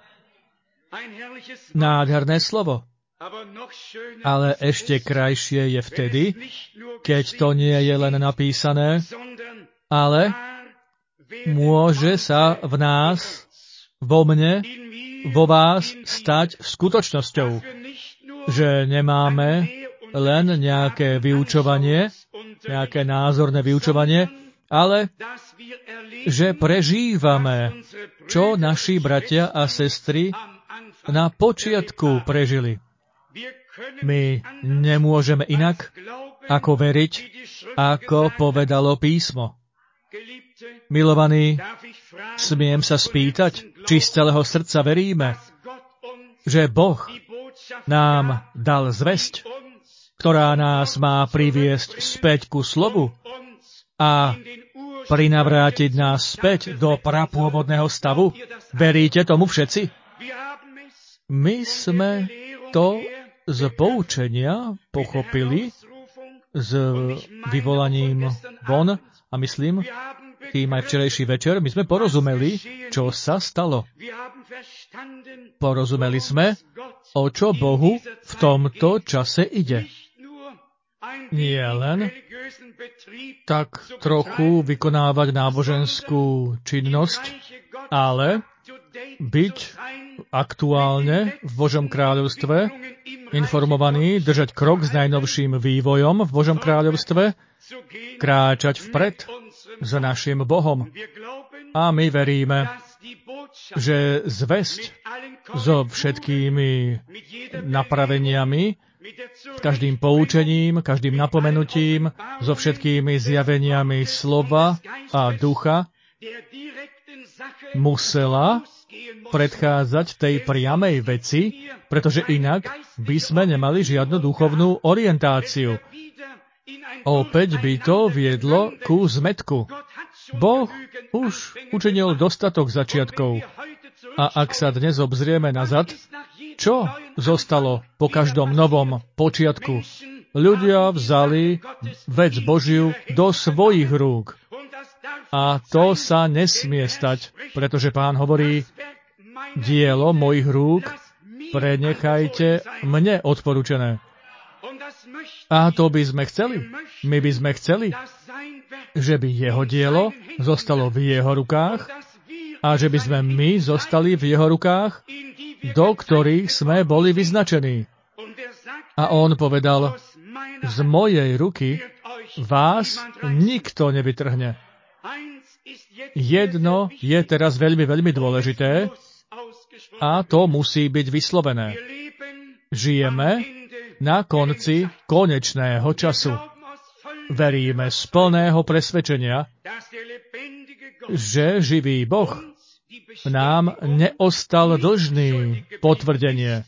Nádherné slovo. Ale ešte krajšie je vtedy, keď to nie je len napísané, ale môže sa v nás, vo mne, vo vás stať skutočnosťou, že nemáme len nejaké vyučovanie, nejaké názorné vyučovanie, ale že prežívame, čo naši bratia a sestry na počiatku prežili. My nemôžeme inak, ako veriť, ako povedalo písmo. Milovaní, smiem sa spýtať, či z celého srdca veríme, že Boh nám dal zvesť, ktorá nás má priviesť späť ku slovu a prinavrátiť nás späť do prapôvodného stavu. Veríte tomu všetci? My sme to z poučenia pochopili s vyvolaním von a myslím, tým aj včerajší večer, my sme porozumeli, čo sa stalo. Porozumeli sme, o čo Bohu v tomto čase ide. Nie len tak trochu vykonávať náboženskú činnosť, ale byť aktuálne v Božom kráľovstve informovaný, držať krok s najnovším vývojom v Božom kráľovstve, kráčať vpred s našim Bohom. A my veríme, že zvesť so všetkými napraveniami, každým poučením, každým napomenutím, so všetkými zjaveniami slova a ducha musela predchádzať tej priamej veci, pretože inak by sme nemali žiadnu duchovnú orientáciu. Opäť by to viedlo ku zmätku. Boh už učinil dostatok začiatkov. A ak sa dnes obzrieme nazad, čo zostalo po každom novom počiatku? Ľudia vzali vec Božiu do svojich rúk. A to sa nesmie stať, pretože Pán hovorí, dielo mojich rúk prenechajte mne odporúčené. A to by sme chceli. My by sme chceli, že by jeho dielo zostalo v jeho rukách a že by sme my zostali v jeho rukách, do ktorých sme boli vyznačení. A on povedal, z mojej ruky vás nikto nevytrhne. Jedno je teraz veľmi, veľmi dôležité a to musí byť vyslovené. Žijeme na konci konečného času. Veríme z plného presvedčenia, že živý Boh nám neostal dlžný potvrdenie.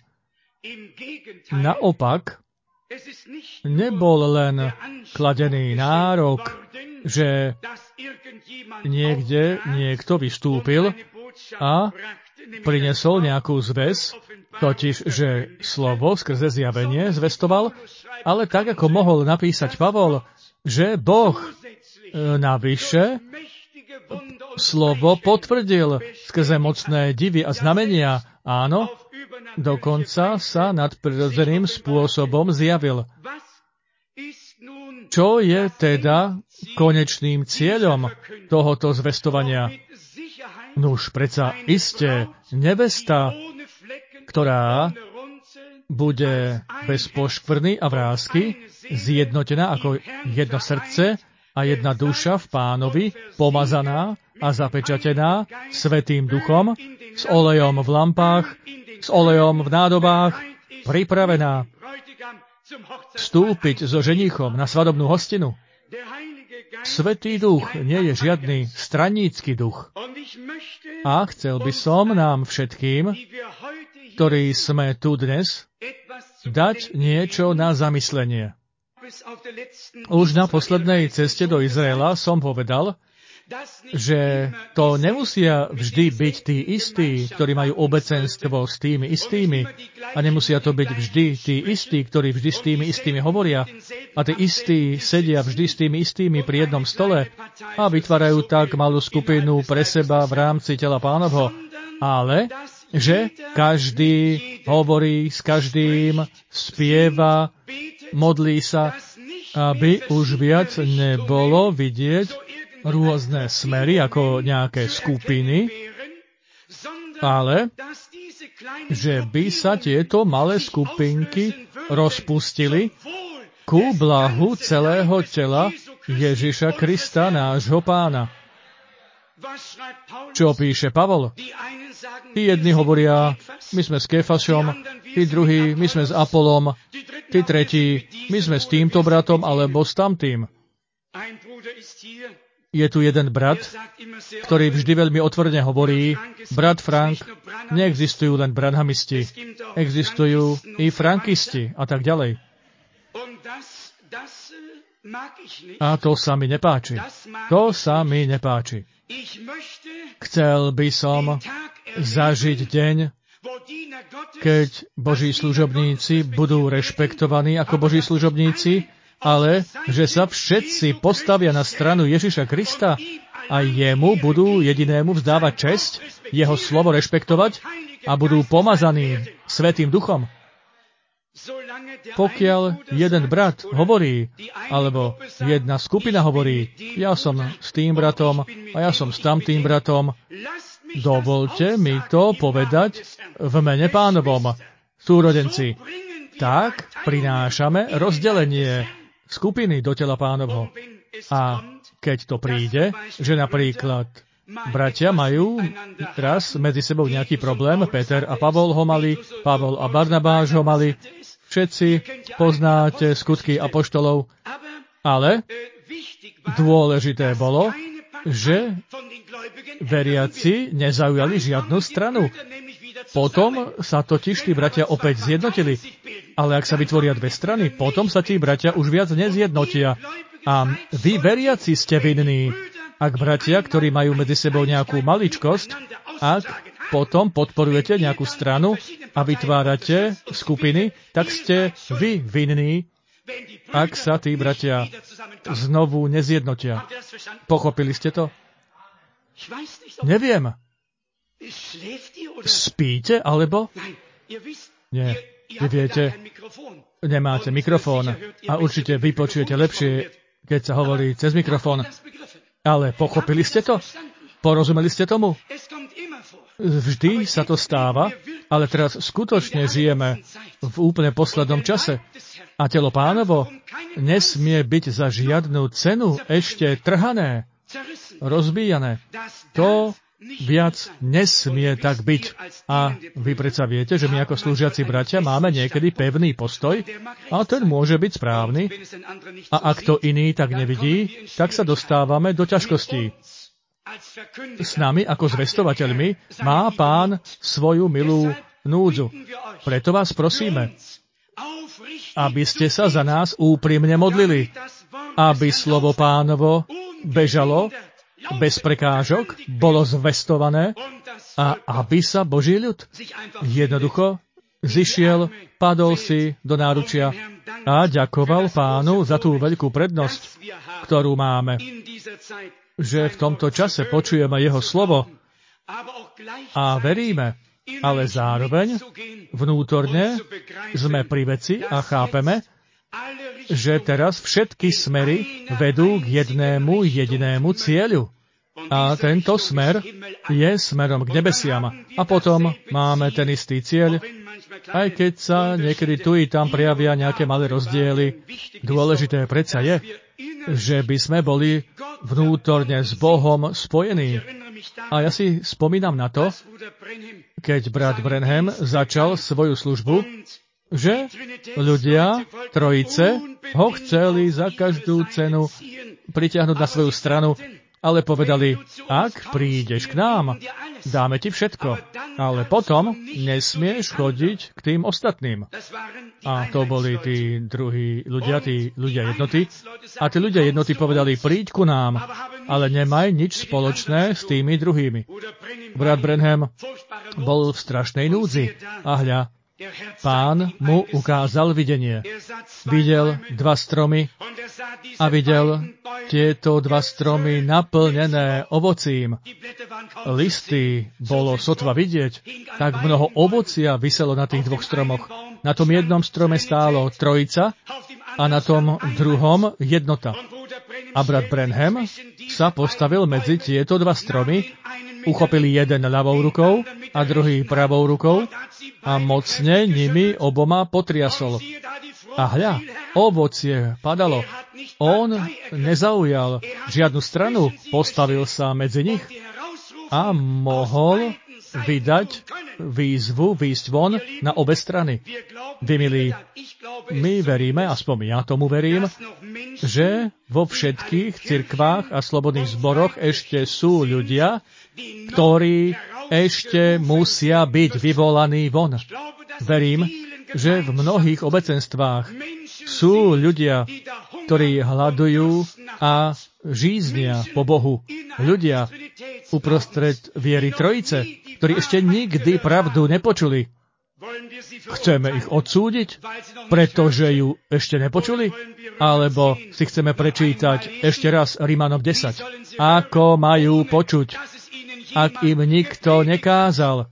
Naopak, nebol len kladený nárok, že niekde niekto vystúpil a prinesol nejakú zväz, totiž, že slovo skrze zjavenie zvestoval, ale tak, ako mohol napísať Pavol, že Boh navyše slovo potvrdil skrze mocné divy a znamenia. Áno, dokonca sa nadprirodzeným spôsobom zjavil. Čo je teda konečným cieľom tohoto zvestovania? Nuž, predsa iste nevesta, ktorá bude bez poškvrny a vrásky, zjednotená ako jedno srdce a jedna duša v Pánovi, pomazaná a zapečatená Svätým Duchom, s olejom v lampách, s olejom v nádobách, pripravená vstúpiť so ženíchom na svadobnú hostinu. Svätý Duch nie je žiadny stranícky duch. A chcel by som nám všetkým, ktorí sme tu dnes, dať niečo na zamyslenie. Už na poslednej ceste do Izraela som povedal, že to nemusia vždy byť tí istí, ktorí majú obecenstvo s tými istými, a nemusia to byť vždy tí istí, ktorí vždy s tými istými hovoria, a tí istí sedia vždy s tými istými pri jednom stole a vytvárajú tak malú skupinu pre seba v rámci tela Pánovho, ale že každý hovorí s každým, spieva, modlí sa, aby už viac nebolo vidieť rôzne smery ako nejaké skupiny, ale že by sa tieto malé skupinky rozpustili ku blahu celého tela Ježiša Krista, nášho Pána. Čo píše Pavol? Tí jedni hovoria, my sme s Kefašom, tí druhí, my sme s Apolom, tí tretí, my sme s týmto bratom alebo s tamtým. Je tu jeden brat, ktorý vždy veľmi otvorene hovorí, brat Frank, neexistujú len branhamisti, existujú i frankisti a tak ďalej. A to sa mi nepáči. To sa mi nepáči. Chcel by som zažiť deň, keď Boží služobníci budú rešpektovaní ako Boží služobníci, ale že sa všetci postavia na stranu Ježiša Krista a jemu budú jedinému vzdávať česť, jeho slovo rešpektovať a budú pomazaní Svätým Duchom. Pokiaľ jeden brat hovorí, alebo jedna skupina hovorí, ja som s tým bratom a ja som s tamtým bratom, dovolte mi to povedať v mene Pánovom. Súrodenci, tak prinášame rozdelenie skupiny do tela Pánovho. A keď to príde, že napríklad bratia majú raz medzi sebou nejaký problém, Peter a Pavol ho mali, Pavol a Barnabáš ho mali, všetci poznáte skutky apoštolov, ale dôležité bolo, že veriaci nezaujali žiadnu stranu. Potom sa totiž tí bratia opäť zjednotili. Ale ak sa vytvoria dve strany, potom sa tí bratia už viac nezjednotia. A vy, veriaci, ste vinní, ak bratia, ktorí majú medzi sebou nejakú maličkosť, ak potom podporujete nejakú stranu a vytvárate skupiny, tak ste vy vinní, ak sa tí bratia znovu nezjednotia. Pochopili ste to? Neviem. Spíte, alebo? Nie. Vy viete, nemáte mikrofón a určite vy počujete lepšie, keď sa hovorí cez mikrofón. Ale pochopili ste to? Porozumeli ste tomu? Vždy sa to stáva, ale teraz skutočne žijeme v úplne poslednom čase. A telo Pánovo nesmie byť za žiadnu cenu ešte trhané, rozbíjané. To viac nesmie tak byť. A vy predsa viete, že my ako slúžiaci bratia máme niekedy pevný postoj a ten môže byť správny. A ak to iný tak nevidí, tak sa dostávame do ťažkostí. S nami ako zvestovateľmi má Pán svoju milú núdzu. Preto vás prosíme, aby ste sa za nás úprimne modlili, aby slovo Pánovo bežalo bez prekážok, bolo zvestované a aby sa Boží ľud jednoducho zišiel, padol si do náručia a ďakoval Pánu za tú veľkú prednosť, ktorú máme, že v tomto čase počujeme Jeho slovo a veríme, ale zároveň vnútorne sme pri veci a chápeme, že teraz všetky smery vedú k jednému jedinému cieľu. A tento smer je smerom k nebesiam. A potom máme ten istý cieľ, aj keď sa niekedy tu i tam prejavia nejaké malé rozdiely. Dôležité predsa je, že by sme boli vnútorne s Bohom spojení. A ja si spomínam na to, keď brat Branham začal svoju službu, že ľudia Trojice ho chceli za každú cenu pritiahnuť na svoju stranu, ale povedali, ak prídeš k nám, dáme ti všetko, ale potom nesmieš chodiť k tým ostatným. A to boli tí druhí ľudia, tí ľudia jednoty. A tí ľudia jednoty povedali, príď ku nám, ale nemaj nič spoločné s tými druhými. Brat Branham bol v strašnej núdzi a hľa, Pán mu ukázal videnie. Videl dva stromy a videl tieto dva stromy naplnené ovocím. Listy bolo sotva vidieť, tak mnoho ovocia viselo na tých dvoch stromoch. Na tom jednom strome stálo trojica a na tom druhom jednota. A brat Branham sa postavil medzi tieto dva stromy, uchopil jeden ľavou rukou a druhý pravou rukou a mocne nimi oboma potriasol. A hľa, ovocie padalo. On nezaujal žiadnu stranu, postavil sa medzi nich a mohol vydať výzvu, výjsť von na obe strany. Vy, milí, my veríme, aspoň ja tomu verím, že vo všetkých cirkvách a slobodných zboroch ešte sú ľudia, ktorí ešte musia byť vyvolaní von. Verím, že v mnohých obecenstvách sú ľudia, ktorí hľadujú a žíznia po Bohu. Ľudia uprostred viery Trojice, ktorí ešte nikdy pravdu nepočuli. Chceme ich odsúdiť, pretože ju ešte nepočuli? Alebo si chceme prečítať ešte raz Rimanom desať? Ako majú počuť, ak im nikto nekázal?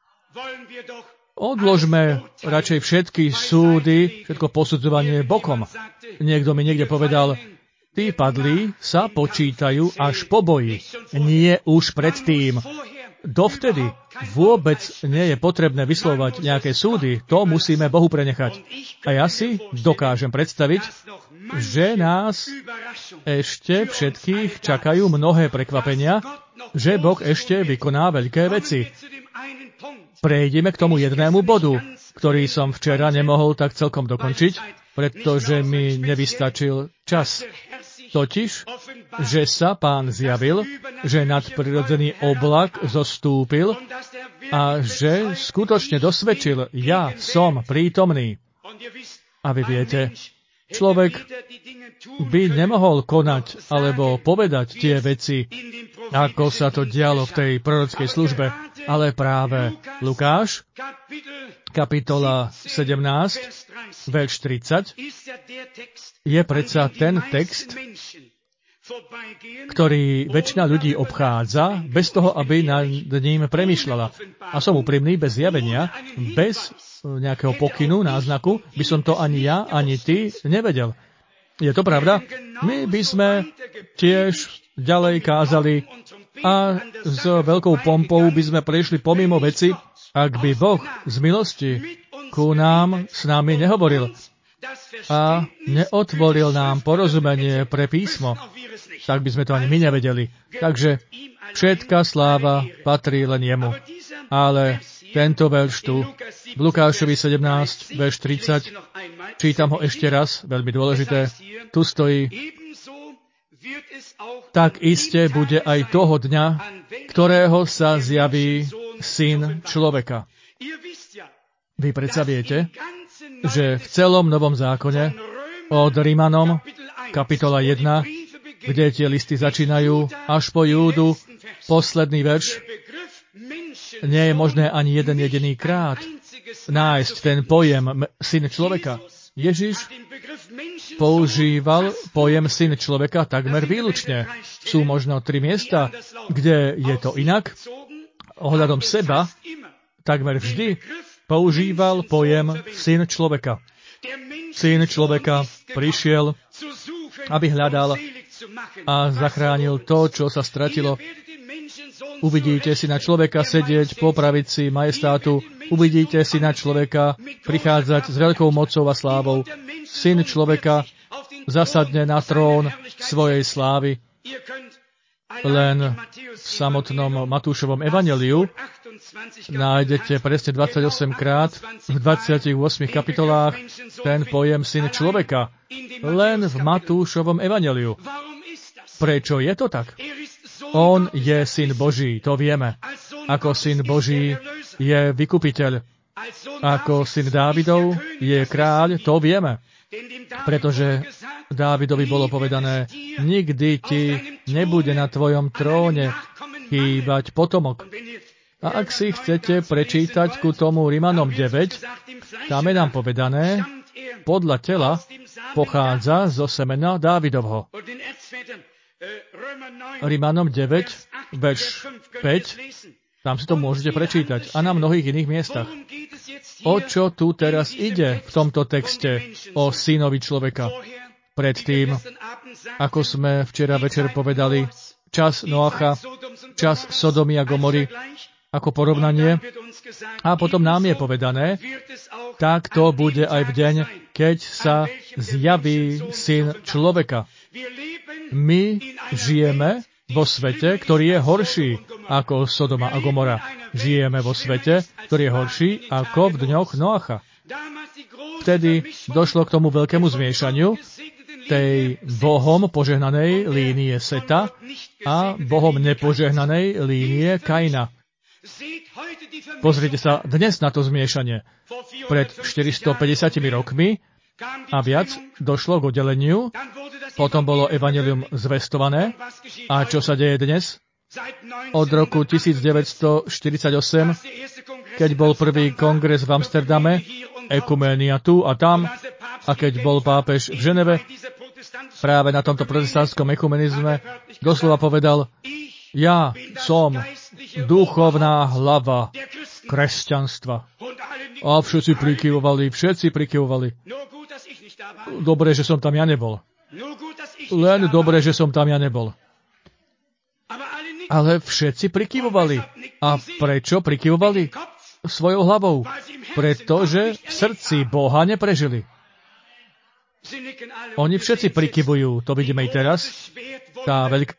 Odložme radšej všetky súdy, všetko posudzovanie bokom. Niekto mi niekde povedal, tí padlí sa počítajú až po boji, nie už predtým. Dovtedy vôbec nie je potrebné vyslovať nejaké súdy, to musíme Bohu prenechať. A ja si dokážem predstaviť, že nás ešte všetkých čakajú mnohé prekvapenia, že Boh ešte vykoná veľké veci. Prejdeme k tomu jednému bodu, ktorý som včera nemohol tak celkom dokončiť, pretože mi nevystačil čas. Totiž, že sa Pán zjavil, že nadprirodzený oblak zostúpil a že skutočne dosvedčil, ja som prítomný. A vy viete, človek by nemohol konať alebo povedať tie veci, ako sa to dialo v tej prorockej službe, ale práve Lukáš, kapitola sedemnásť, verš tridsať, je predsa ten text, ktorý väčšina ľudí obchádza bez toho, aby nad ním premýšľala. A som úprimný, bez zjavenia, bez nejakého pokynu, náznaku, by som to ani ja, ani ty nevedel. Je to pravda? My by sme tiež ďalej kázali a s veľkou pompou by sme prešli pomimo veci, ak by Boh z milosti ku nám s nami nehovoril a neotvoril nám porozumenie pre písmo, tak by sme to ani my nevedeli. Takže všetká sláva patrí len jemu. Ale tento verš tu, v Lukášovi sedemnásť, verš tridsať, čítam ho ešte raz, veľmi dôležité. Tu stojí, tak iste bude aj toho dňa, ktorého sa zjaví Syn človeka. Vy predsa viete, že v celom Novom zákone od Rimanom, kapitola jedna, kde tie listy začínajú, až po Júdu, posledný verš, nie je možné ani jeden jediný krát nájsť ten pojem Syn človeka. Ježiš používal pojem Syn človeka takmer výlučne. Sú možno tri miesta, kde je to inak. Ohľadom seba takmer vždy používal pojem Syn človeka. Syn človeka prišiel, aby hľadal a zachránil to, čo sa stratilo. Uvidíte si na človeka sedieť po pravici majestátu, uvidíte si na človeka prichádzať s veľkou mocou a slávou. Syn človeka zasadne na trón svojej slávy. Len v samotnom Matúšovom evanjeliu nájdete presne dvadsaťosem krát v dvadsiatich ôsmich kapitolách ten pojem Syn človeka. Len v Matúšovom evanjeliu. Prečo je to tak? On je Syn Boží, to vieme. Ako Syn Boží je vykupiteľ. Ako Syn Dávidov je kráľ, to vieme. Pretože Dávidovi bolo povedané, nikdy ti nebude na tvojom tróne chýbať potomok. A ak si chcete prečítať ku tomu Rimanom deväť, tam je nám povedané, podľa tela pochádza zo semena Dávidovho. Rimanom deväť, verš päť, tam si to môžete prečítať. A na mnohých iných miestach. O čo tu teraz ide v tomto texte o synovi človeka? Predtým, ako sme včera večer povedali, čas Noacha, čas Sodomy a Gomory, ako porovnanie. A potom nám je povedané, tak to bude aj v deň, keď sa zjaví Syn človeka. My žijeme vo svete, ktorý je horší ako Sodoma a Gomora. Žijeme vo svete, ktorý je horší ako v dňoch Noacha. Vtedy došlo k tomu veľkému zmiešaniu tej Bohom požehnanej línie Seta a Bohom nepožehnanej línie Kaina. Pozrite sa dnes na to zmiešanie. Pred štyristopäťdesiatimi rokmi a viac došlo k oddeleniu, potom bolo evanjelium zvestované. A čo sa deje dnes? Od roku devätnásťstoštyridsaťosem, keď bol prvý kongres v Amsterdame, ekuménia tu a tam, a keď bol pápež v Ženeve, práve na tomto protestantskom ekumenizme doslova povedal, ja som duchovná hlava kresťanstva. A všetci prikyvovali, všetci prikyvovali. Dobre, že som tam ja nebol. Len dobre, že som tam ja nebol. Ale všetci prikyvovali. A prečo prikyvovali? Svojou hlavou. Pretože v srdci Boha neprežili. Oni všetci prikyvujú. To vidíme i teraz. Tá veľká,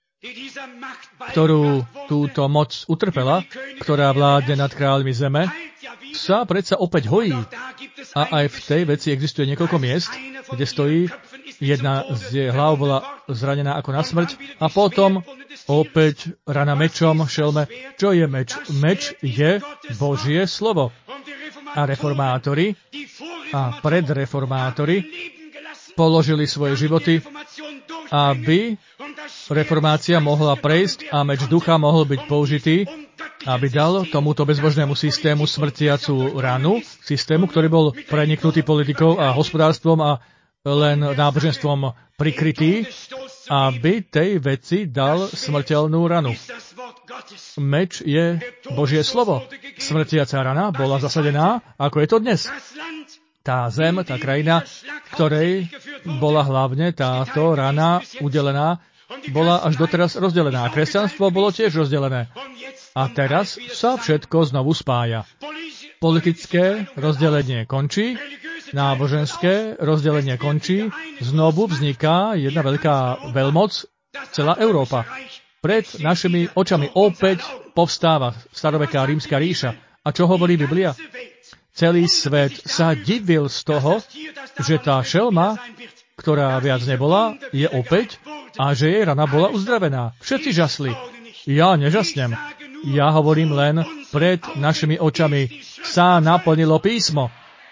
ktorú túto moc utrpela, ktorá vládne nad kráľmi zeme, sa predsa opäť hojí. A aj v tej veci existuje niekoľko miest, kde stojí, jedna z hlav bola zranená ako na smrť a potom opäť rana mečom šelme. Čo je meč? Meč je Božie slovo. A reformátori a predreformátori položili svoje životy, aby reformácia mohla prejsť a meč ducha mohol byť použitý, aby dal tomuto bezbožnému systému smrtiacu ranu, systému, ktorý bol preniknutý politikou a hospodárstvom a len náboženstvom prikrytý, aby tej veci dal smrteľnú ranu. Meč je Božie slovo. Smrtiaca rana bola zasadená, ako je to dnes. Tá zem, tá krajina, ktorej bola hlavne táto rana udelená, bola až doteraz rozdelená. A kresťanstvo bolo tiež rozdelené. A teraz sa všetko znovu spája. Politické rozdelenie končí, náboženské rozdelenie končí, znovu vzniká jedna veľká veľmoc, celá Európa. Pred našimi očami opäť povstáva staroveká rímska ríša. A čo hovorí Biblia? Celý svet sa divil z toho, že tá šelma ktorá viac nebola, je opäť a že jej rana bola uzdravená. Všetci žasli. Ja nežasnem. Ja hovorím len, pred našimi očami sa naplnilo písmo.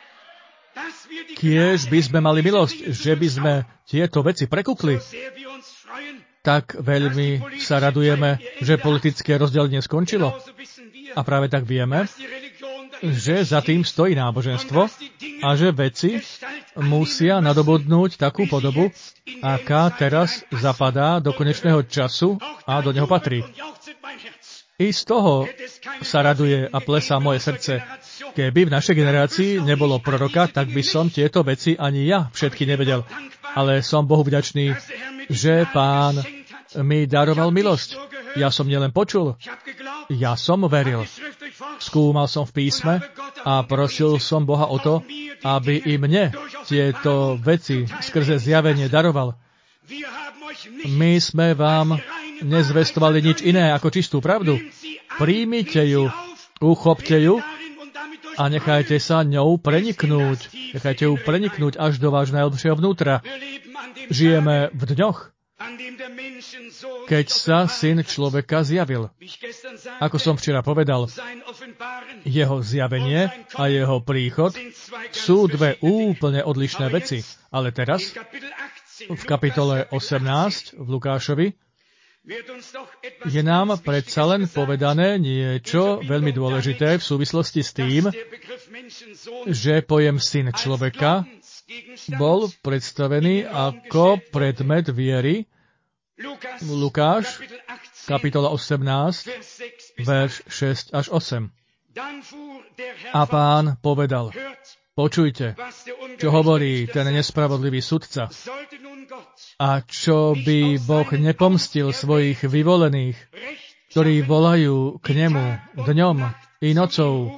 Kiež by sme mali milosť, že by sme tieto veci prekukli. Tak veľmi sa radujeme, že politické rozdelenie skončilo. A práve tak vieme, že za tým stojí náboženstvo a že veci musia nadobudnúť takú podobu, aká teraz zapadá do konečného času a do neho patrí. I z toho sa raduje a plesá moje srdce. Keby v našej generácii nebolo proroka, tak by som tieto veci ani ja všetky nevedel. Ale som Bohu vďačný, že Pán mi daroval milosť. Ja som nielen počul, ja som veril. Skúmal som v písme a prosil som Boha o to, aby i mne tieto veci skrze zjavenie daroval. My sme vám nezvestovali nič iné ako čistú pravdu. Príjmite ju, uchopte ju a nechajte sa ňou preniknúť. Nechajte ju preniknúť až do vášho najlepšieho vnútra. Žijeme v dňoch, keď sa Syn človeka zjavil. Ako som včera povedal, jeho zjavenie a jeho príchod sú dve úplne odlišné veci. Ale teraz, v kapitole osemnásť v Lukášovi, je nám predsa len povedané niečo veľmi dôležité v súvislosti s tým, že pojem Syn človeka bol predstavený ako predmet viery. Lukáš, kapitola osemnásť, verš šesť až osem. A Pán povedal, počujte, čo hovorí ten nespravodlivý sudca. A čo by Boh nepomstil svojich vyvolených, ktorí volajú k nemu dňom i nocou,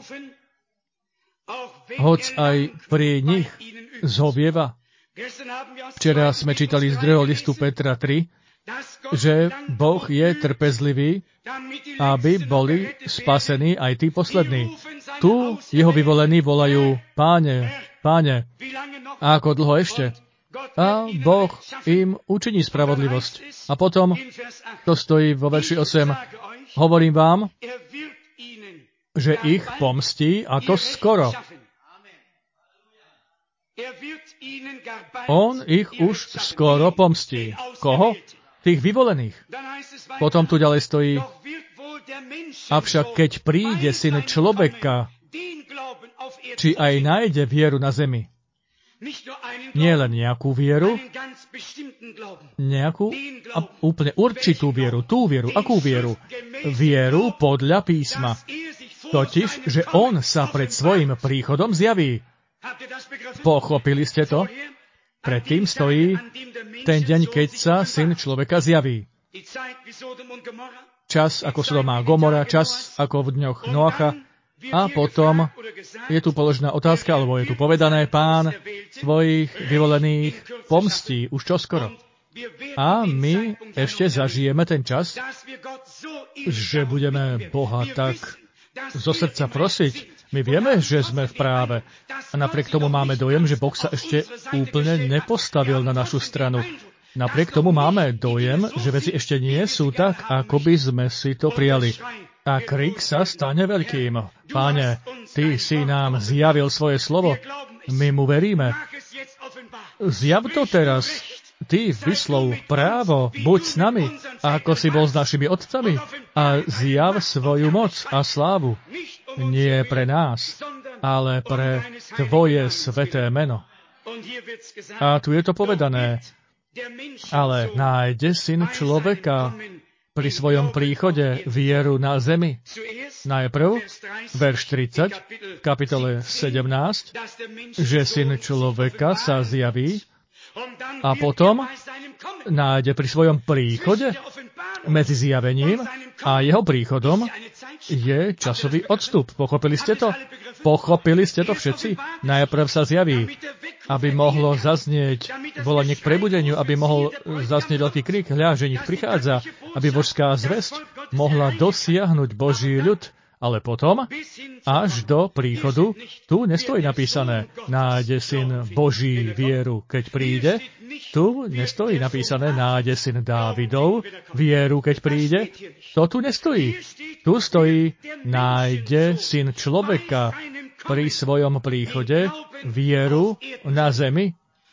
hoc aj pri nich zhovieva. Včera sme čítali z druhého listu Petra tri, že Boh je trpezlivý, aby boli spasení aj tí poslední. Tu jeho vyvolení volajú, Páne, Páne, a ako dlho ešte? A Boh im učiní spravodlivosť. A potom, to stojí vo verši osem, hovorím vám, že ich pomstí, a to skoro. On ich už skoro pomstí. Koho? Tých vyvolených. Potom tu ďalej stojí, avšak keď príde Syn človeka, či aj nájde vieru na zemi. Nie len nejakú vieru, nejakú a úplne určitú vieru, tú vieru, akú vieru? Vieru podľa písma. Totiž, že on sa pred svojim príchodom zjaví. Pochopili ste to? Predtým stojí ten deň, keď sa Syn človeka zjaví. Čas ako Sodoma a Gomora, čas ako v dňoch Noacha. A potom je tu položená otázka, alebo je tu povedané, Pán svojich vyvolených pomstí už čoskoro. A my ešte zažijeme ten čas, že budeme Boha tak zo srdca prosiť. My vieme, že sme v práve. A napriek tomu máme dojem, že Boh sa ešte úplne nepostavil na našu stranu. Napriek tomu máme dojem, že veci ešte nie sú tak, ako by sme si to prijali. A krik sa stane veľkým. Páne, Ty si nám zjavil svoje slovo. My mu veríme. Zjav to teraz. Ty vyslov právo, buď s nami, ako si bol s našimi otcami, a zjav svoju moc a slávu. Nie pre nás, ale pre Tvoje sveté meno. A tu je to povedané. Ale nájde Syn človeka pri svojom príchode vieru na zemi. Najprv, verš tridsať, v kapitole sedemnásť, že Syn človeka sa zjaví, a potom nájde pri svojom príchode medzi zjavením a jeho príchodom je časový odstup. Pochopili ste to? Pochopili ste to všetci? Najprv sa zjaví, aby mohlo zaznieť volanie k prebudeniu, aby mohol zaznieť veľký krik, hľa, že nich prichádza, aby božská zvesť mohla dosiahnuť Boží ľud, ale potom až do príchodu. Tu nestojí napísané, nájde syn Boží vieru, keď príde. Tu nestojí napísané, nájde syn Dávidov vieru, keď príde. To tu nestojí. Tu stojí, nájde syn človeka pri svojom príchode vieru na zemi.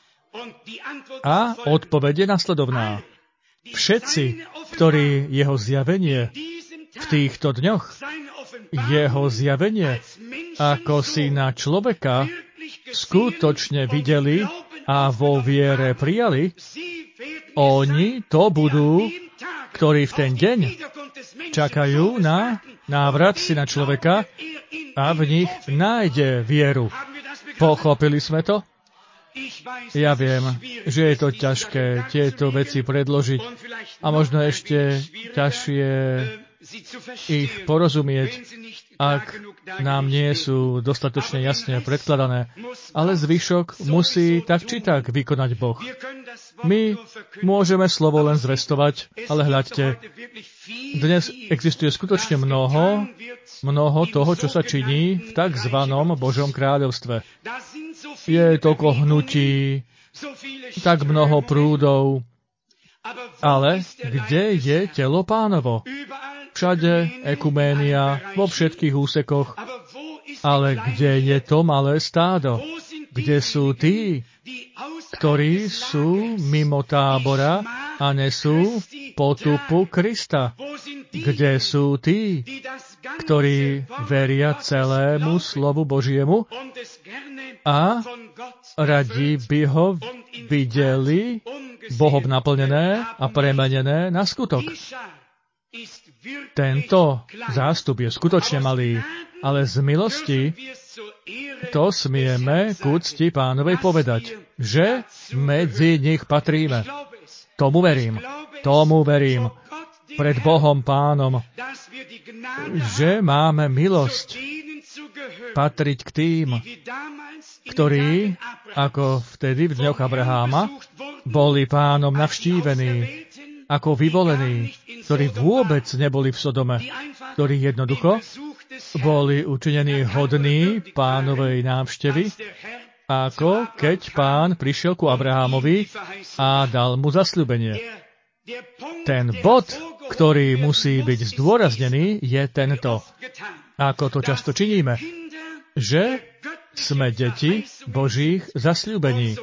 A odpovede nasledovná. Všetci, ktorí jeho zjavenie v týchto dňoch, jeho zjavenie ako syna človeka skutočne videli a vo viere prijali, oni to budú, ktorí v ten deň čakajú na návrat syna človeka a v nich nájde vieru. Pochopili sme to? Ja viem, že je to ťažké tieto veci predložiť a možno ešte ťažšie ich porozumieť, ak nám nie sú dostatočne jasne predkladané. Ale zvyšok musí tak či tak vykonať Boh. My môžeme slovo len zvestovať, ale hľaďte, dnes existuje skutočne mnoho, mnoho toho, čo sa činí v takzvanom Božom kráľovstve. Je toľko hnutí, tak mnoho prúdov, ale kde je telo Pánovo? Všade ekuménia, vo všetkých úsekoch, ale kde je to malé stádo? Kde sú tí, ktorí sú mimo tábora a nesú potupu Krista? Kde sú tí, ktorí veria celému slovu Božiemu a radi by ho videli Bohom naplnené a premenené na skutok? Tento zástup je skutočne malý, ale z milosti to smieme k úcti Pánovej povedať, že medzi nich patríme. Tomu verím, tomu verím pred Bohom Pánom, že máme milosť patriť k tým, ktorí, ako vtedy v dňoch Abraháma, boli Pánom navštívení, ako vyvolení, ktorí vôbec neboli v Sodome, ktorí jednoducho boli učinení hodní Pánovej návštevy, ako keď Pán prišiel ku Abrahámovi a dal mu zasľúbenie. Ten bod, ktorý musí byť zdôraznený, je tento. Ako to často činíme, že sme deti Božích zasľúbení.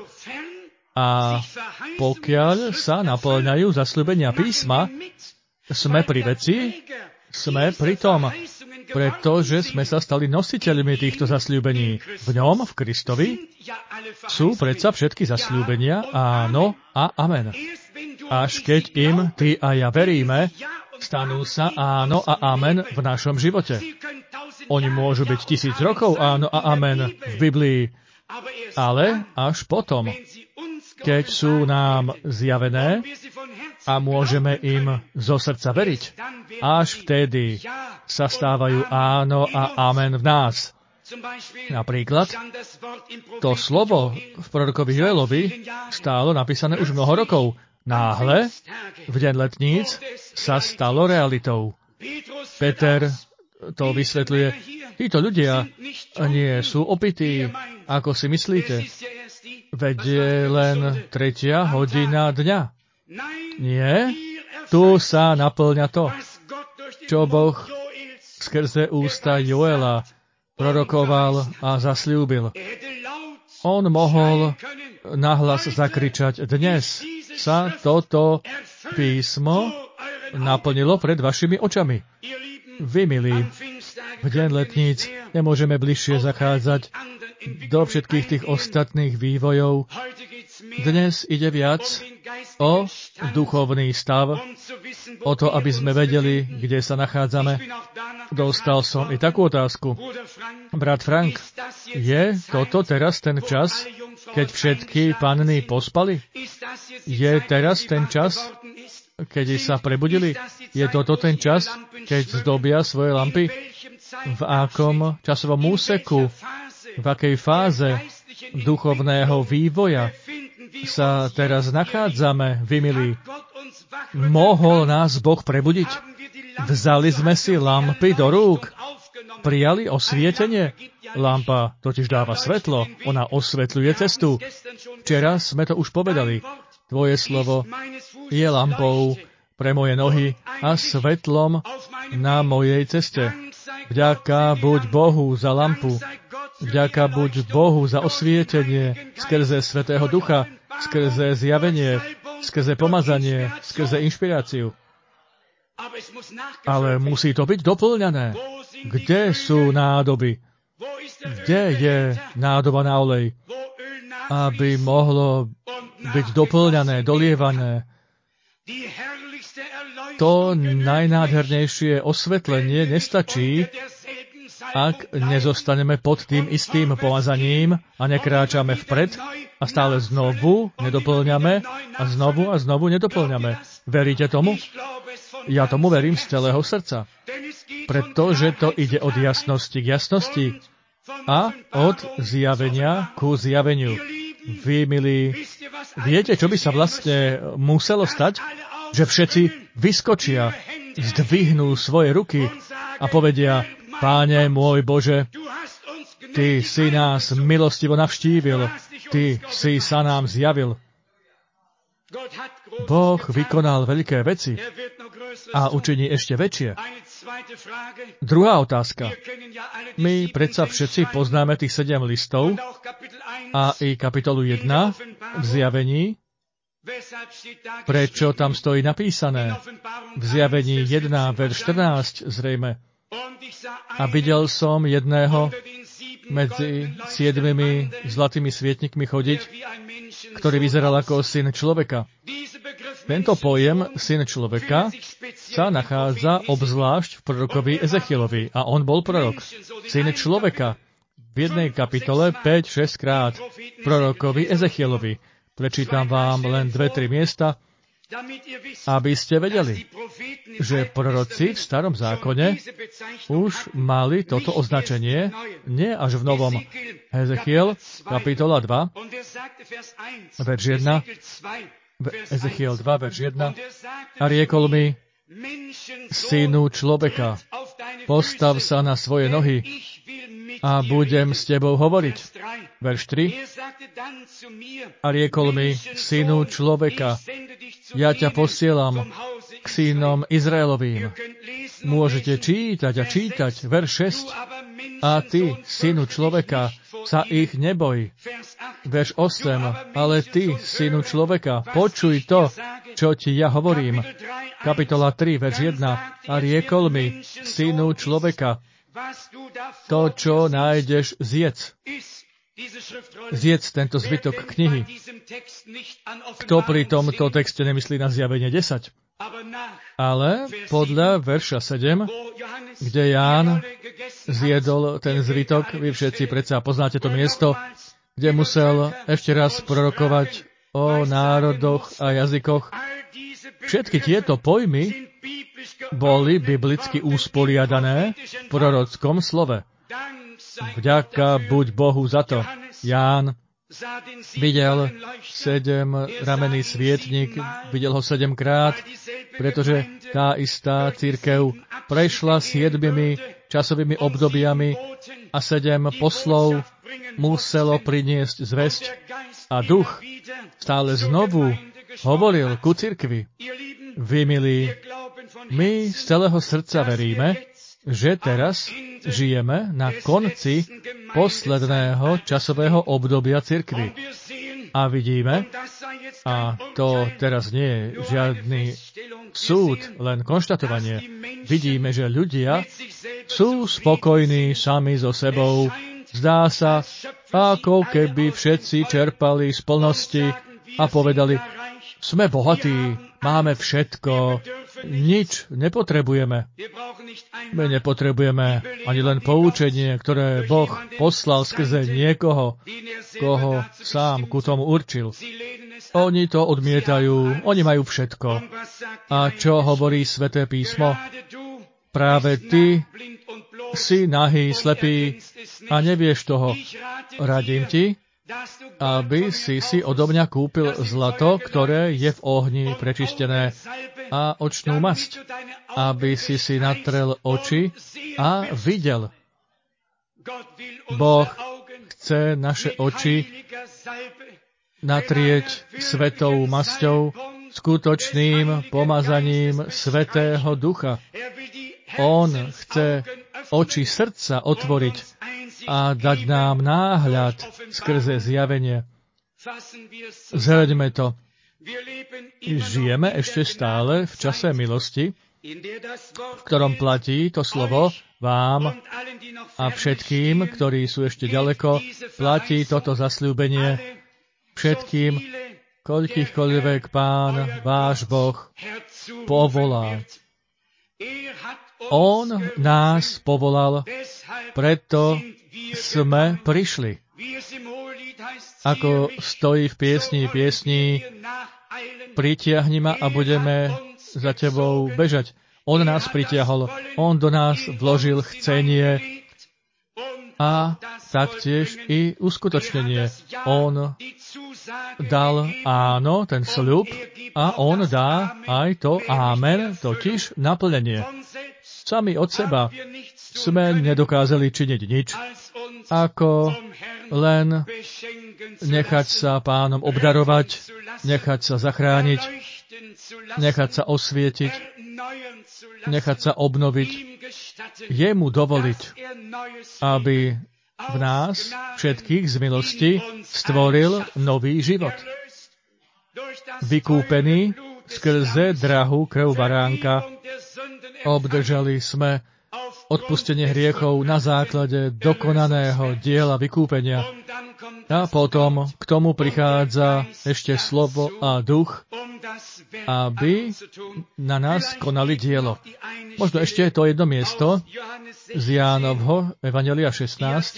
A pokiaľ sa naplňajú zasľúbenia písma, sme pri veci, sme pri tom, pretože sme sa stali nositeľmi týchto zasľúbení. V ňom, v Kristovi, sú predsa všetky zasľúbenia áno a amen. Až keď im ty a ja veríme, stanú sa áno a amen v našom živote. Oni môžu byť tisíc rokov áno a amen v Biblii, ale až potom, keď sú nám zjavené a môžeme im zo srdca veriť, až vtedy sa stávajú áno a amen v nás. Napríklad, to slovo v prorokovi Joelovi stálo napísané už mnoho rokov. Náhle, v deň letníc, sa stalo realitou. Peter to vysvetľuje. Títo ľudia nie sú opití, ako si myslíte. Veď je len tretia hodina dňa. Nie, tu sa naplňa to, čo Boh skrze ústa Joela prorokoval a zasľúbil. On mohol nahlas zakričať, dnes sa toto písmo naplnilo pred vašimi očami. Vy, milí, v deň letníc nemôžeme bližšie zachádzať do všetkých tých ostatných vývojov. Dnes ide viac o duchovný stav, o to, aby sme vedeli, kde sa nachádzame. Dostal som i takú otázku. Brat Frank, je toto teraz ten čas, keď všetky panny pospali? Je teraz ten čas, keď sa prebudili? Je toto ten čas, keď zdobia svoje lampy? V akom časovom úseku, v akej fáze duchovného vývoja sa teraz nachádzame, vy milí? Mohol nás Boh prebudiť? Vzali sme si lampy do rúk prijali osvietenie? Lampa totiž dáva svetlo, ona osvetľuje cestu. Včera sme to už povedali. Tvoje slovo je lampou pre moje nohy a svetlom na mojej ceste. Vďaka buď Bohu za lampu, vďaka buď Bohu za osvietenie skrze Svätého Ducha, skrze zjavenie, skrze pomazanie, skrze inšpiráciu. Ale musí to byť doplňané. Kde sú nádoby? Kde je nádoba na olej? Aby mohlo byť doplňané, dolievané. To najnádhernejšie osvetlenie nestačí, ak nezostaneme pod tým istým pomazaním a nekráčame vpred a stále znovu nedoplňame a znovu a znovu nedoplňame. Veríte tomu? Ja tomu verím z celého srdca. Pretože to ide od jasnosti k jasnosti a od zjavenia ku zjaveniu. Vy, milí, viete, čo by sa vlastne muselo stať? Že všetci vyskočia, zdvihnú svoje ruky a povedia: Páne môj Bože, Ty si nás milostivo navštívil, Ty si sa nám zjavil. Boh vykonal veľké veci a učiní ešte väčšie. Druhá otázka. My predsa všetci poznáme tých sedem listov a i kapitolu jedna v Zjavení. Prečo tam stojí napísané? V Zjavení jeden, verš štrnásť zrejme. A videl som jedného medzi siedmimi zlatými svietnikmi chodiť, ktorý vyzeral ako syn človeka. Tento pojem syn človeka sa nachádza obzvlášť v prorokovi Ezechielovi a on bol prorok. Syn človeka. V jednej kapitole päť šesť krát prorokovi Ezechielovi. Prečítam vám len dve, tri miesta, aby ste vedeli, že proroci v Starom zákone už mali toto označenie, nie až v Novom. Ezechiel, kapitola dva, verš jeden, Ezechiel dva, verš jeden, a riekol mi: Synu človeka, postav sa na svoje nohy a budem s tebou hovoriť. Verš tri. A riekol mi: Synu človeka, ja ťa posielam k synom Izraelovým. Môžete čítať a čítať. Verš šesť. A ty, synu človeka, sa ich neboj. Verš osem. Ale ty, synu človeka, počuj to, čo ti ja hovorím. Kapitola tri, verš jeden. A riekol mi: Synu človeka, to, čo nájdeš, zjedz. Zjedz tento zbytok knihy. Kto pri tomto texte nemyslí na Zjavenie desať? Ale podľa verša sedem, kde Ján zjedol ten zbytok, vy všetci predsa poznáte to miesto, kde musel ešte raz prorokovať o národoch a jazykoch. Všetky tieto pojmy boli biblicky usporiadané v prorockom slove. Vďaka buď Bohu za to. Ján videl sedem ramenný svietnik, videl ho sedemkrát, pretože tá istá cirkev prešla siedmimi časovými obdobiami a sedem poslov muselo priniesť zvesť a duch stále znovu hovoril ku cirkvi: Vy, milí, my z celého srdca veríme, že teraz žijeme na konci posledného časového obdobia cirkvi. A vidíme, a to teraz nie je žiadny súd, len konštatovanie, vidíme, že ľudia sú spokojní sami so sebou. Zdá sa, ako keby všetci čerpali z plnosti a povedali: Sme bohatí, máme všetko, nič nepotrebujeme. My nepotrebujeme ani len poučenie, ktoré Boh poslal skrze niekoho, koho sám ku tomu určil. Oni to odmietajú, oni majú všetko. A čo hovorí Sväté písmo? Práve ty si nahý, slepý a nevieš toho. Radím ti, aby si si odo mňa kúpil zlato, ktoré je v ohni prečistené, a očnú masť, aby si si natrel oči a videl. Boh chce naše oči natrieť svetou masťou, skutočným pomazaním Svätého Ducha. On chce oči srdca otvoriť a dať nám náhľad skrze zjavenie. Zhľaďme to. Žijeme ešte stále v čase milosti, v ktorom platí to slovo vám a všetkým, ktorí sú ešte ďaleko, platí toto zasľúbenie všetkým, koľkýchkoľvek Pán, váš Boh, povolá. On nás povolal, preto sme prišli. Ako stojí v piesni piesni, pritiahni ma a budeme za tebou bežať. On nás pritiahol, on do nás vložil chcenie a taktiež i uskutočnenie. On dal áno, ten sľub, a on dá aj to ámen, totiž naplnenie. Sami od seba sme nedokázali činiť nič, ako len nechať sa Pánom obdarovať, nechať sa zachrániť, nechať sa osvietiť, nechať sa obnoviť, jemu dovoliť, aby v nás všetkých z milosti stvoril nový život. Vykúpený skrze drahú krv baránka, obdržali sme odpustenie hriechov na základe dokonaného diela vykúpenia. A potom k tomu prichádza ešte slovo a duch, aby na nás konali dielo. Možno ešte je to jedno miesto z Jánovho Evanjelia šestnásť,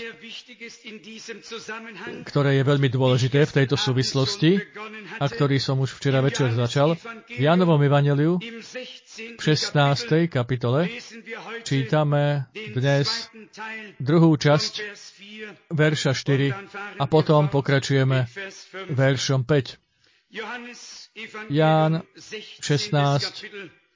ktoré je veľmi dôležité v tejto súvislosti a ktorý som už včera večer začal. V Jánovom Evanjeliu v šestnástej kapitole čítame dnes druhú časť verša štyri a potom pokračujeme veršom päť. Ján šestnásť,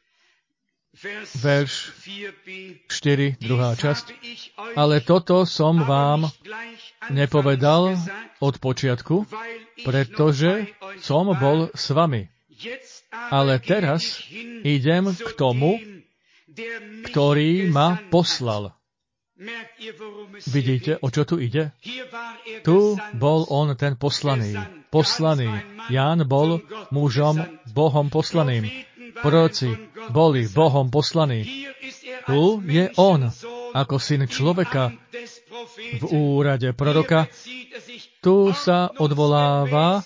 verš štyri, druhá časť. Ale toto som vám nepovedal od počiatku, pretože som bol s vami. Ale teraz idem k tomu, ktorý ma poslal. Vidíte, o čo tu ide? Tu bol on ten poslaný. Poslaný. Ján bol mužom, Bohom poslaným. Proroci boli Bohom poslaní. Tu je on, ako syn človeka v úrade proroka. Tu sa odvoláva